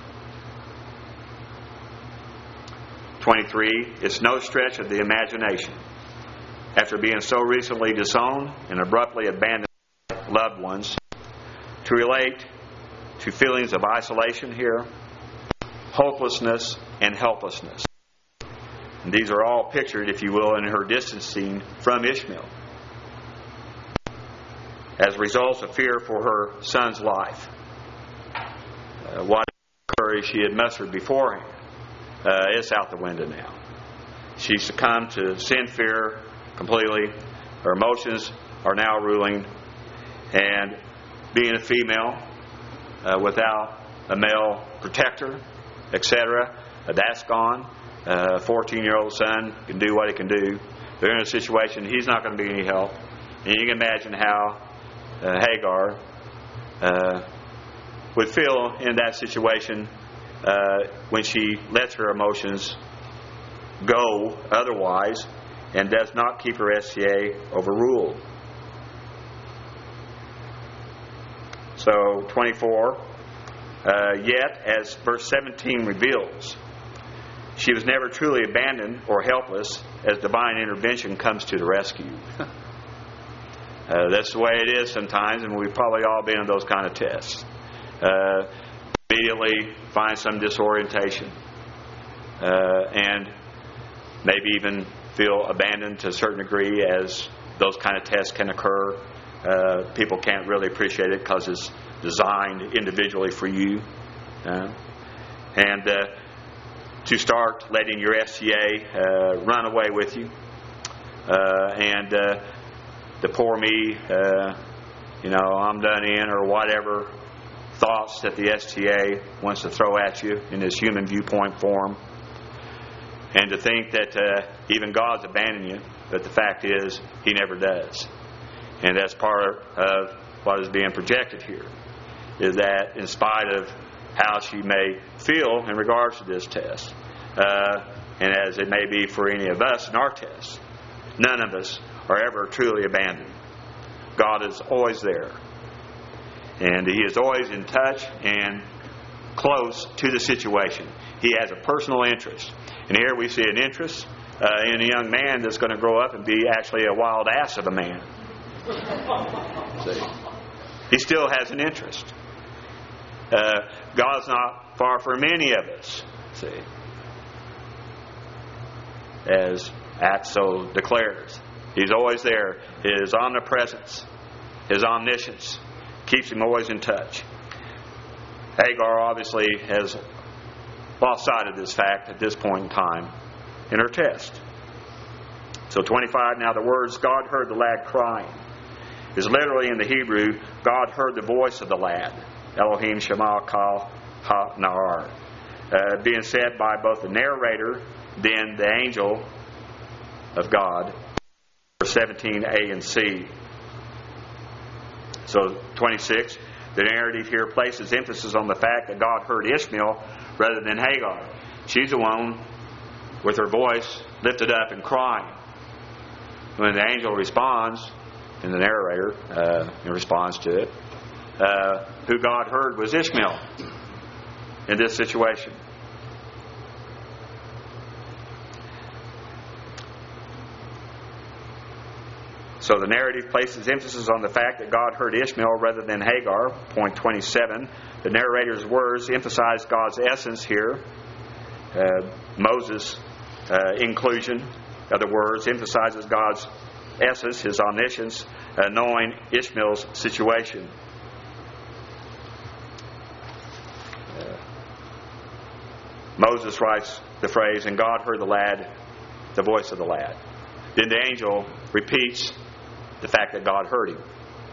[SPEAKER 1] twenty-three, it's no stretch of the imagination, after being so recently disowned and abruptly abandoned by loved ones, to relate to feelings of isolation here, hopelessness, and helplessness. And these are all pictured, if you will, in her distancing from Ishmael as results of fear for her son's life. Uh, what courage she had mustered beforehand, uh, it's out the window now. She succumbed to sin fear completely. Her emotions are now ruling, and being a female uh, without a male protector, et cetera, uh, that's gone. A uh, fourteen-year-old son can do what he can do. They're in a situation he's not going to be any help. And you can imagine how uh, Hagar uh, would feel in that situation uh, when she lets her emotions go otherwise and does not keep her S C A overruled. So twenty-four, uh, yet, as verse seventeen reveals, she was never truly abandoned or helpless as divine intervention comes to the rescue. uh, that's the way it is sometimes, and we've probably all been in those kind of tests. Uh, immediately find some disorientation, uh, and maybe even feel abandoned to a certain degree as those kind of tests can occur. Uh, people can't really appreciate it because it's designed individually for you. Uh, and uh, to start letting your S T A uh, run away with you. Uh, and uh, the poor me, uh, you know, I'm done in, or whatever thoughts that the S T A wants to throw at you in this human viewpoint form. And to think that uh, even God's abandoned you, but the fact is, He never does. And that's part of what is being projected here, is that in spite of how she may feel in regards to this test, uh, and as it may be for any of us in our test, none of us are ever truly abandoned. God is always there. And He is always in touch and close to the situation. He has a personal interest. And here we see an interest uh, in a young man that's going to grow up and be actually a wild ass of a man. See? He still has an interest. Uh, God's not far from any of us. See? As Acts so declares. He's always there. His omnipresence, His omniscience keeps Him always in touch. Hagar obviously has lost sight of this fact at this point in time in her test. So twenty-five, now the words, God heard the lad crying, is literally in the Hebrew, God heard the voice of the lad. Elohim Shema Kal Ha Nar. Uh, being said by both the narrator, then the angel of God. Verse seventeen, A and C. So twenty-six, the narrative here places emphasis on the fact that God heard Ishmael rather than Hagar. She's the one with her voice lifted up and crying. When the angel responds, and the narrator uh, in response to it, uh, who God heard was Ishmael in this situation. So the narrative places emphasis on the fact that God heard Ishmael rather than Hagar. Point twenty-seven. The narrator's words emphasize God's essence here. Uh, Moses' uh, inclusion of the words emphasizes God's essence, His omniscience, uh, knowing Ishmael's situation. Uh, Moses writes the phrase, and God heard the lad, the voice of the lad. Then the angel repeats the fact that God heard him.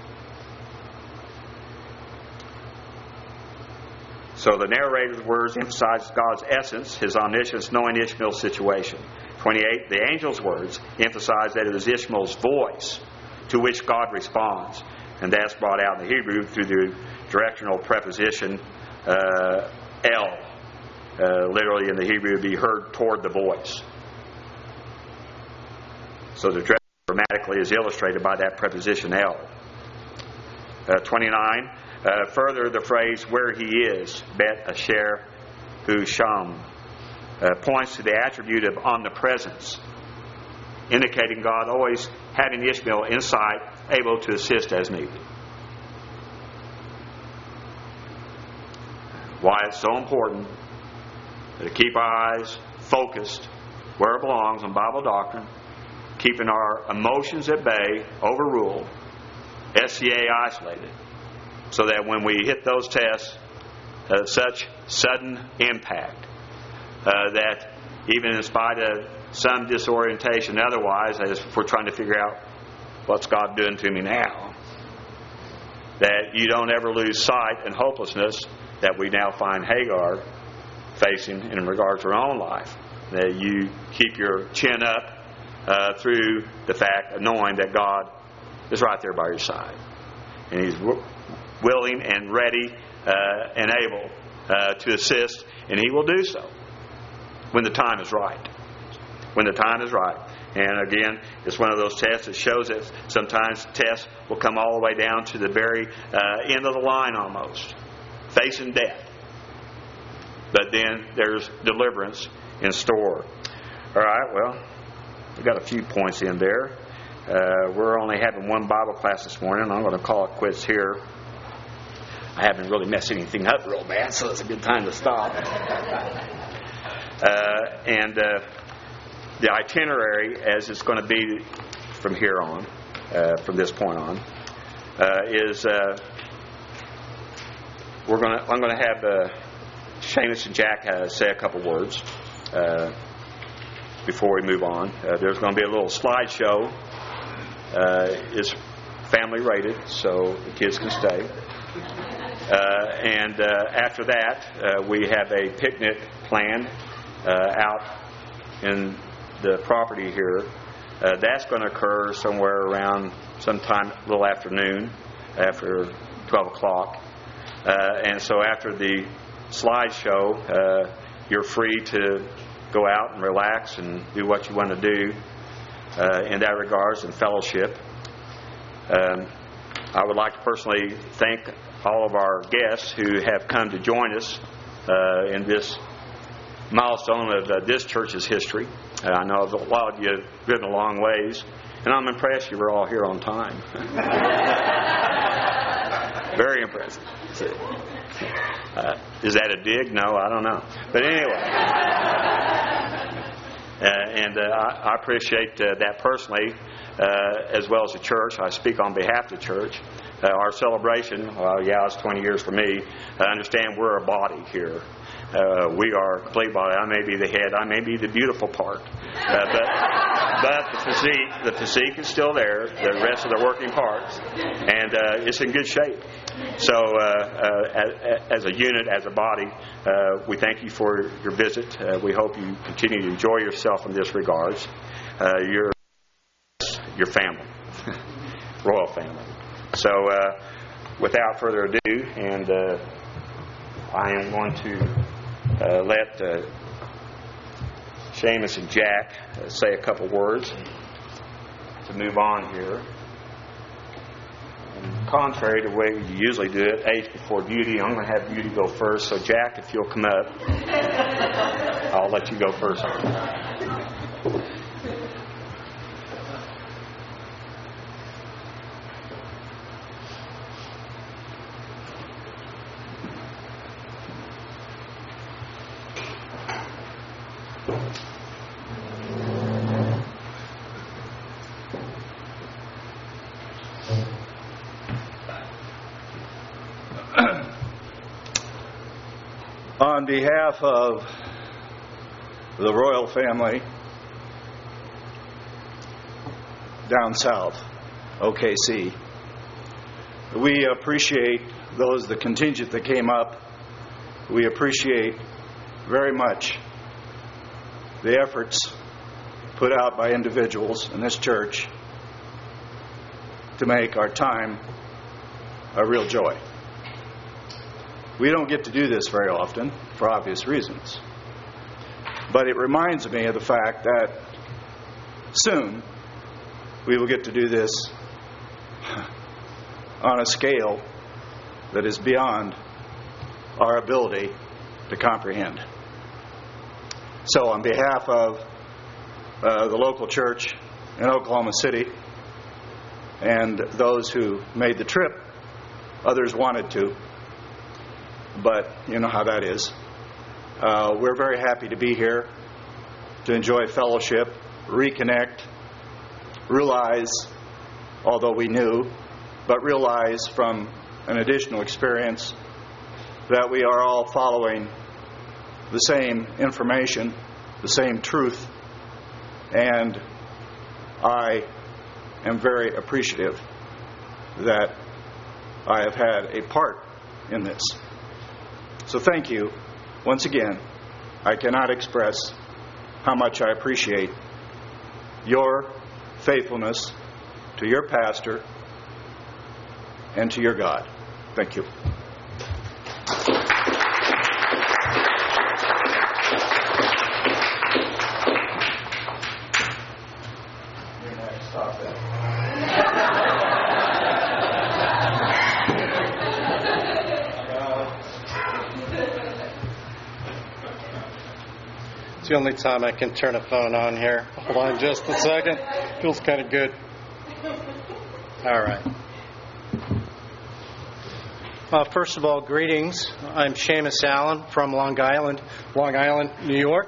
[SPEAKER 1] So the narrator's words emphasize God's essence, His omniscience, knowing Ishmael's situation. twenty-eight, the angel's words emphasize that it is Ishmael's voice to which God responds. And that's brought out in the Hebrew through the directional preposition uh, El. Uh, literally in the Hebrew, be heard toward the voice. So the direction grammatically is illustrated by that preposition El. Uh, twenty-nine, uh, further the phrase where he is, Bet Asher Hu Sham, uh, points to the attribute of omnipresence, indicating God always having Ishmael in sight, able to assist as needed. Why it's so important to keep our eyes focused where it belongs on Bible doctrine, keeping our emotions at bay, overruled, S C A isolated, so that when we hit those tests, uh, such sudden impact uh, that even in spite of some disorientation otherwise, as if we're trying to figure out what's God doing to me now, that you don't ever lose sight and hopelessness that we now find Hagar facing in regard to her own life. That you keep your chin up uh, through the fact of knowing that God is right there by your side. And He's w- willing and ready uh, and able uh, to assist, and He will do so when the time is right. When the time is right. And again, it's one of those tests that shows that sometimes tests will come all the way down to the very uh, end of the line almost, facing death. But then there's deliverance in store. All right, well, we've got a few points in there. Uh, we're only having one Bible class this morning. I'm going to call it quits here. I haven't really messed anything up real bad, so it's a good time to stop. Uh, and uh, the itinerary, as it's going to be from here on, uh, from this point on, uh, is uh, we're going to. I'm going to have uh, Seamus and Jack uh, say a couple words uh, before we move on. Uh, there's going to be a little slideshow. Uh, it's family rated, so the kids can stay. Uh, and uh, after that, uh, we have a picnic planned uh, out in the property here. Uh, that's going to occur somewhere around sometime a little afternoon, after twelve o'clock. Uh, and so after the slideshow, uh, you're free to go out and relax and do what you want to do uh, in that regards and fellowship. Um, I would like to personally thank all of our guests who have come to join us uh, in this milestone of uh, this church's history. Uh, I know a lot of you have driven a long ways, and I'm impressed you were all here on time. Very impressive. Uh, is that a dig? No, I don't know. But anyway. Uh, and uh, I, I appreciate uh, that personally, uh, as well as the church. I speak on behalf of the church. Uh, our celebration, well, yeah, it's twenty years for me. I understand we're a body here. Uh, we are a complete body. I may be the head. I may be the beautiful part. Uh, but but the physique, the physique is still there. The rest of the working parts. And uh, it's in good shape. So uh, uh, as, as a unit, as a body, uh, we thank you for your visit. Uh, we hope you continue to enjoy yourself in this regards. Uh, your, your family. Royal family. So uh, without further ado, and uh, I am going to uh, let uh, Seamus and Jack uh, say a couple words to move on here. And contrary to the way you usually do it, age before beauty, I'm going to have beauty go first. So Jack, if you'll come up, I'll let you go first.
[SPEAKER 2] On behalf of the royal family down south, O K C, we appreciate those, the contingent that came up. We appreciate very much the efforts put out by individuals in this church to make our time a real joy. We don't get to do this very often, for obvious reasons. But it reminds me of the fact that soon we will get to do this on a scale that is beyond our ability to comprehend. So on behalf of uh, the local church in Oklahoma City and those who made the trip, others wanted to, but you know how that is. Uh, we're very happy to be here to enjoy fellowship, reconnect, realize, although we knew, but realize from an additional experience that we are all following the same information, the same truth, and I am very appreciative that I have had a part in this. So thank you. Once again, I cannot express how much I appreciate your faithfulness to your pastor and to your God. Thank you.
[SPEAKER 3] It's the only time I can turn a phone on here. Hold on just a second. Feels kind of good. All right. Uh, first of all, greetings. I'm Seamus Allen from Long Island, Long Island, New York.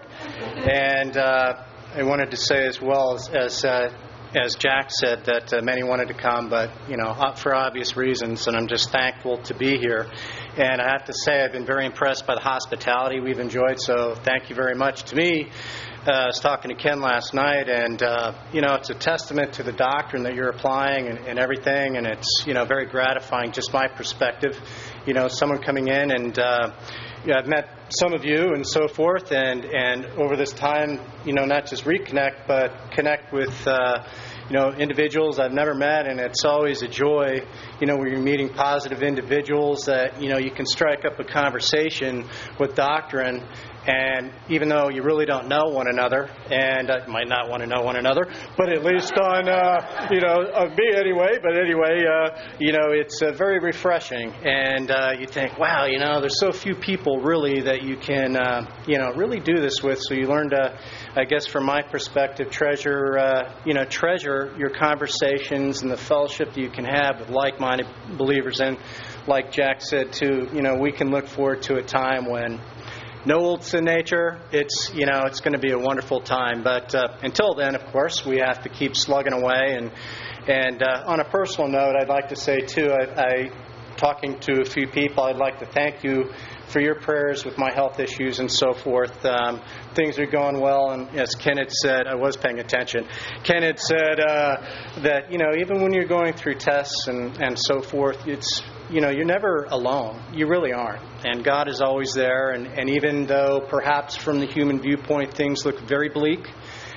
[SPEAKER 3] And uh, I wanted to say as well as, as uh, As Jack said, that uh, many wanted to come, but, you know, for obvious reasons, and I'm just thankful to be here. And I have to say, I've been very impressed by the hospitality we've enjoyed, so thank you very much. To me, uh, I was talking to Ken last night, and, uh, you know, it's a testament to the doctrine that you're applying and, and everything, and it's, you know, very gratifying, just my perspective. You know, someone coming in and... Uh, Yeah, I've met some of you and so forth, and, and over this time, you know, not just reconnect, but connect with, uh, you know, individuals I've never met, and it's always a joy, you know, when you're meeting positive individuals that, you know, you can strike up a conversation with doctrine, and even though you really don't know one another, and uh, might not want to know one another, but at least on, uh, you know, of me anyway, but anyway, uh, you know, it's uh, very refreshing, and uh, you think, wow, you know, there's so few people really that you can, uh, you know, really do this with, so you learn to, I guess from my perspective, treasure, uh, you know, treasure your conversations and the fellowship that you can have with like-minded believers, and like Jack said too, you know, we can look forward to a time when no old sin nature. It's, you know, it's going to be a wonderful time. But uh, until then, of course, we have to keep slugging away. And and uh, on a personal note, I'd like to say too, I, I talking to a few people, I'd like to thank you for your prayers with my health issues and so forth. Um, things are going well, and as Ken had said, I was paying attention. Ken had said uh, that, you know, even when you're going through tests and, and so forth, it's, you know, you're never alone. You really aren't. And God is always there. And, and even though perhaps from the human viewpoint things look very bleak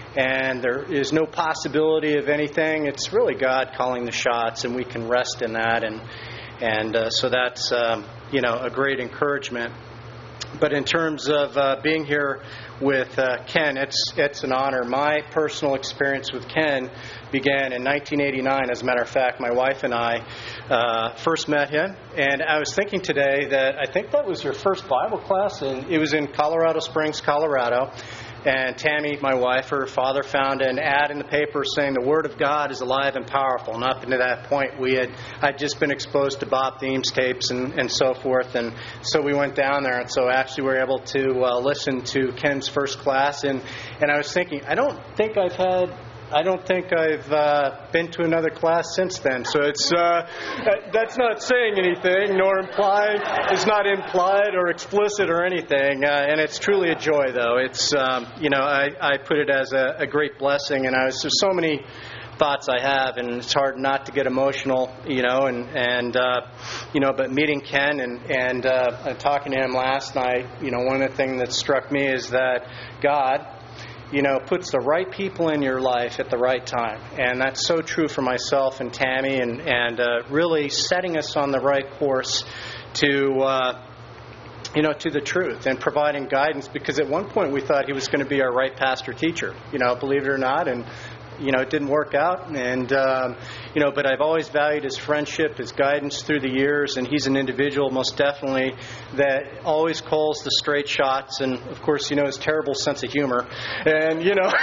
[SPEAKER 3] and there is no possibility of anything, it's really God calling the shots, and we can rest in that. And and uh, so that's, um, you know, a great encouragement. But in terms of uh, being here with uh, Ken, it's it's an honor. My personal experience with Ken began in nineteen eighty-nine. As a matter of fact, my wife and I uh, first met him. And I was thinking today that I think that was your first Bible class, and it was in Colorado Springs, Colorado. And Tammy, my wife, her father found an ad in the paper saying the Word of God is alive and powerful. And up until that point, we had I'd just been exposed to Bob Thiem's tapes and, and so forth. And so we went down there. And so actually we were able to uh, listen to Ken's first class. And, and I was thinking, I don't think I've had... I don't think I've uh, been to another class since then. So it's uh, that's not saying anything, nor implying. It's not implied or explicit or anything. Uh, and it's truly a joy, though. It's um, you know I, I put it as a, a great blessing. And I was there's so many thoughts I have, and it's hard not to get emotional, you know. And and uh, you know, but meeting Ken and and uh, talking to him last night, you know, one of the things that struck me is that God, you know, puts the right people in your life at the right time. And that's so true for myself and Tammy, and, and uh, really setting us on the right course to, uh, you know, to the truth and providing guidance, because at one point we thought he was going to be our right pastor teacher, you know, believe it or not, and you know, it didn't work out, and um, you know, but I've always valued his friendship, his guidance through the years, and he's an individual, most definitely, that always calls the straight shots, and of course, you know, his terrible sense of humor, and you know,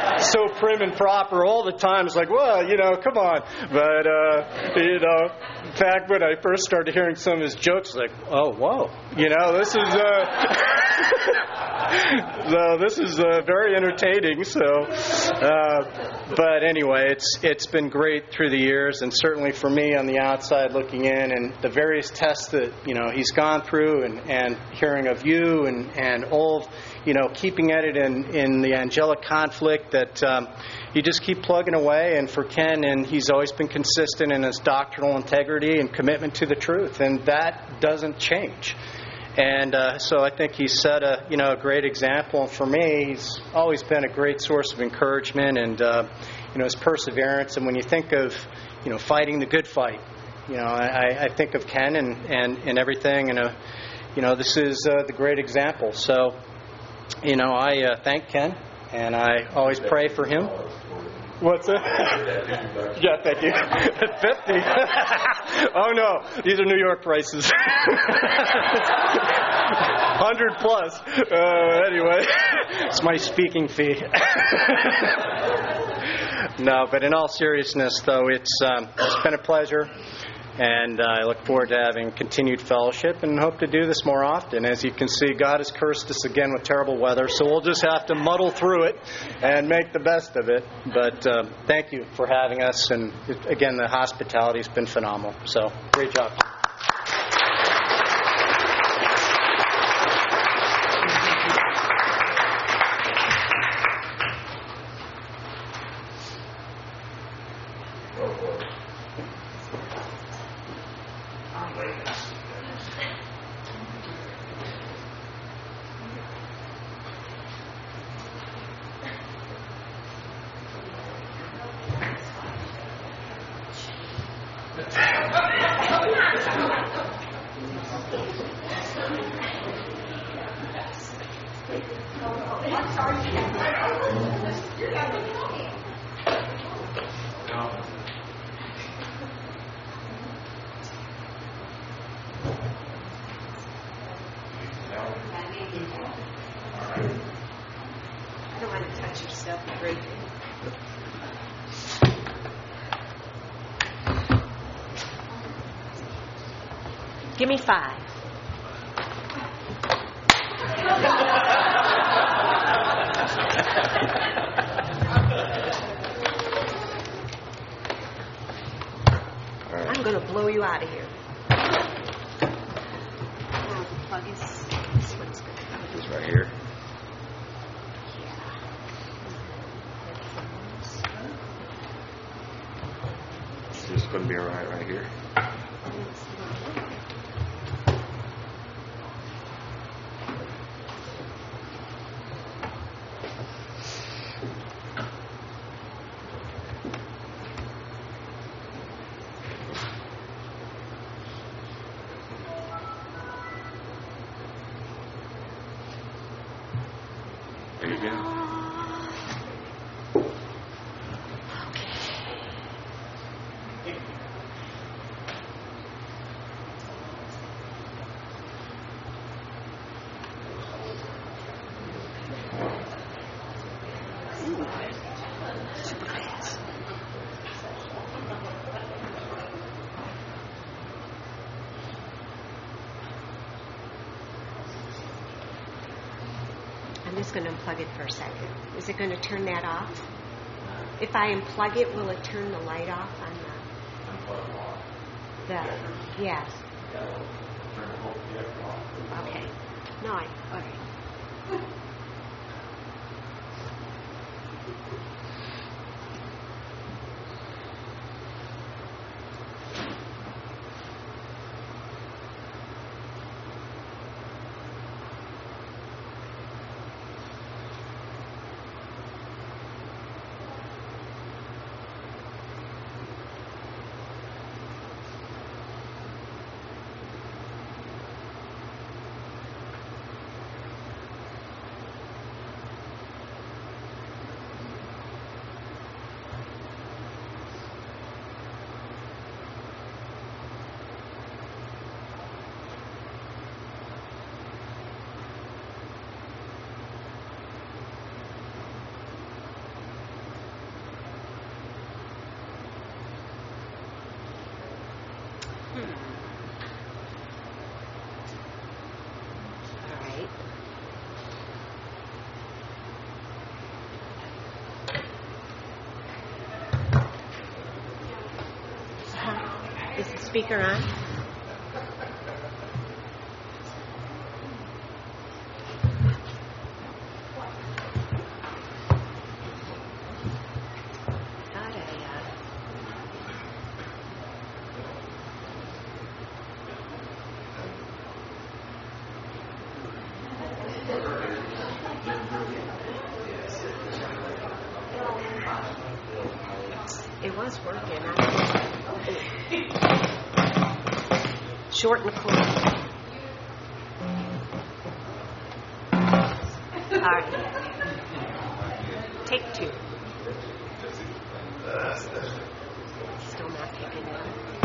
[SPEAKER 3] so prim and proper all the time. It's like, well, you know, come on, but uh, you know, in fact, when I first started hearing some of his jokes, like, oh, whoa, you know, this is. Uh, So this is uh, very entertaining. So, uh, but anyway, it's it's been great through the years, and certainly for me on the outside looking in, and the various tests that you know he's gone through, and, and hearing of you, and and all, you know, keeping at it in in the angelic conflict that um, you just keep plugging away. And for Ken, and he's always been consistent in his doctrinal integrity and commitment to the truth, and that doesn't change. And uh, so I think he's set a you know a great example. And for me, he's always been a great source of encouragement, and uh, you know his perseverance. And when you think of you know fighting the good fight, you know I, I think of Ken and, and, and everything. And uh, you know this is uh, the great example. So you know I uh, thank Ken, and I always pray for him. What's it? Yeah, thank you. fifty. Oh no, these are New York prices. one hundred plus. Uh, anyway, it's my speaking fee. No, but in all seriousness, though, it's um, it's been a pleasure. And uh, I look forward to having continued fellowship and hope to do this more often. As you can see, God has cursed us again with terrible weather, so we'll just have to muddle through it and make the best of it. But uh, thank you for having us. And again, the hospitality has been phenomenal. So great job.
[SPEAKER 4] I don't want to touch your stuff, break it. Give me five. I'm going to blow you out of here. Now, plug is, this one's good.
[SPEAKER 1] This right here. This is going to be all right right here. There you go.
[SPEAKER 4] I'm just going to unplug it for a second. Is it going to turn that off? If I unplug it, will it turn the light off on the... the yes. Okay. No, I... Okay. All right. Uh, is the speaker on? Thought I, uh, It was working. I Short and cool. All right. Take two. Still not picking it up.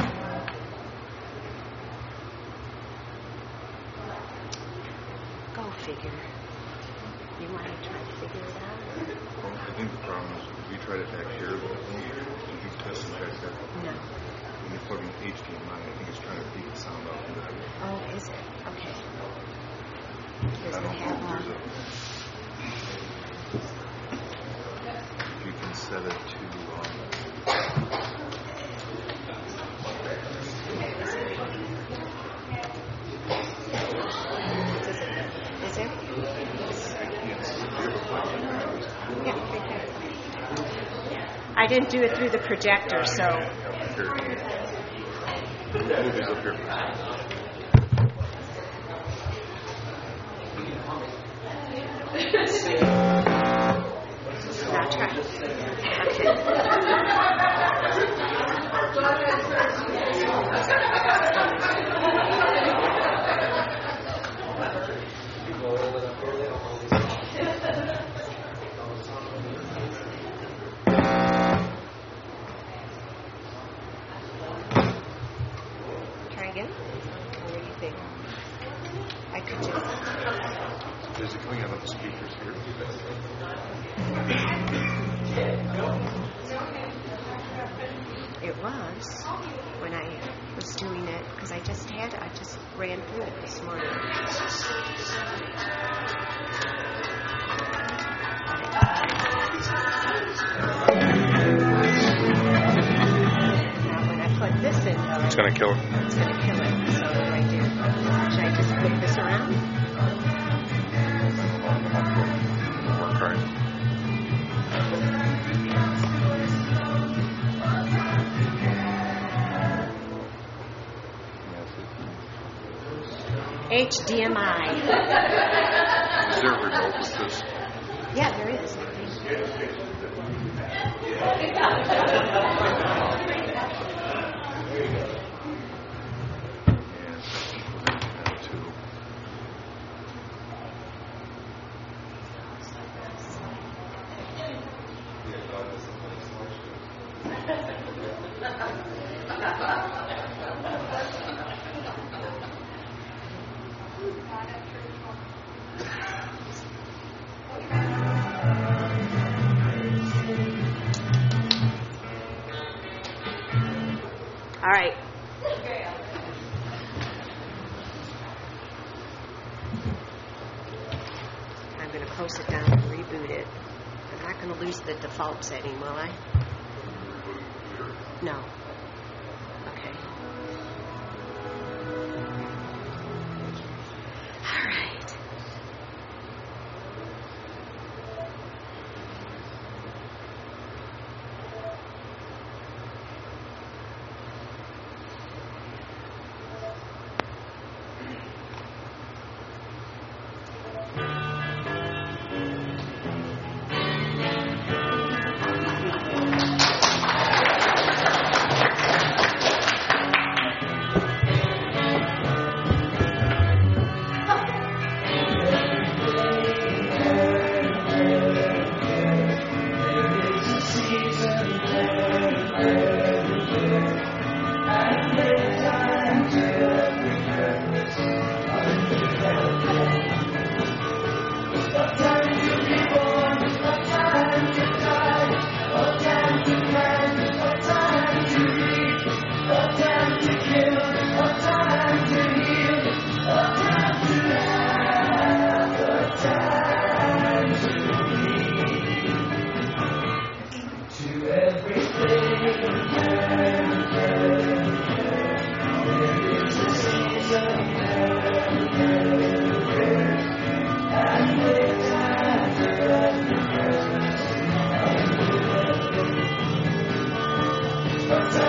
[SPEAKER 4] Go figure. You want to try to figure it out?
[SPEAKER 5] Well, I think the problem is we try to attack here, but when you test and check that,
[SPEAKER 4] No.
[SPEAKER 5] when you're plugging H D M I, I think it's trying to feed the sound out into the.
[SPEAKER 4] Oh, is it? Okay. Does
[SPEAKER 5] I
[SPEAKER 4] it
[SPEAKER 5] don't know
[SPEAKER 4] have
[SPEAKER 5] if there's
[SPEAKER 4] a...
[SPEAKER 5] a. If you can set it to. Um,
[SPEAKER 4] Is it? Yeah, right there. I didn't do it through the projector, so...
[SPEAKER 5] Movies up here.
[SPEAKER 4] Now try. Try again? What do you think? I could just...
[SPEAKER 5] Is it coming out of the speakers here?
[SPEAKER 4] It was when I was doing it, because I just had I just ran through it this morning. Now when I put this in, though,
[SPEAKER 5] It's going to kill it.
[SPEAKER 4] it's going to kill it. So right there. Should I just flip this around?
[SPEAKER 5] Work hard.
[SPEAKER 4] H D M I.
[SPEAKER 5] Is there a remote with this?
[SPEAKER 4] Yeah, there is.
[SPEAKER 5] And two.
[SPEAKER 4] All right. I'm going to close it down and reboot it. I'm not going to lose the default setting, will I? No. Okay. All right.
[SPEAKER 6] But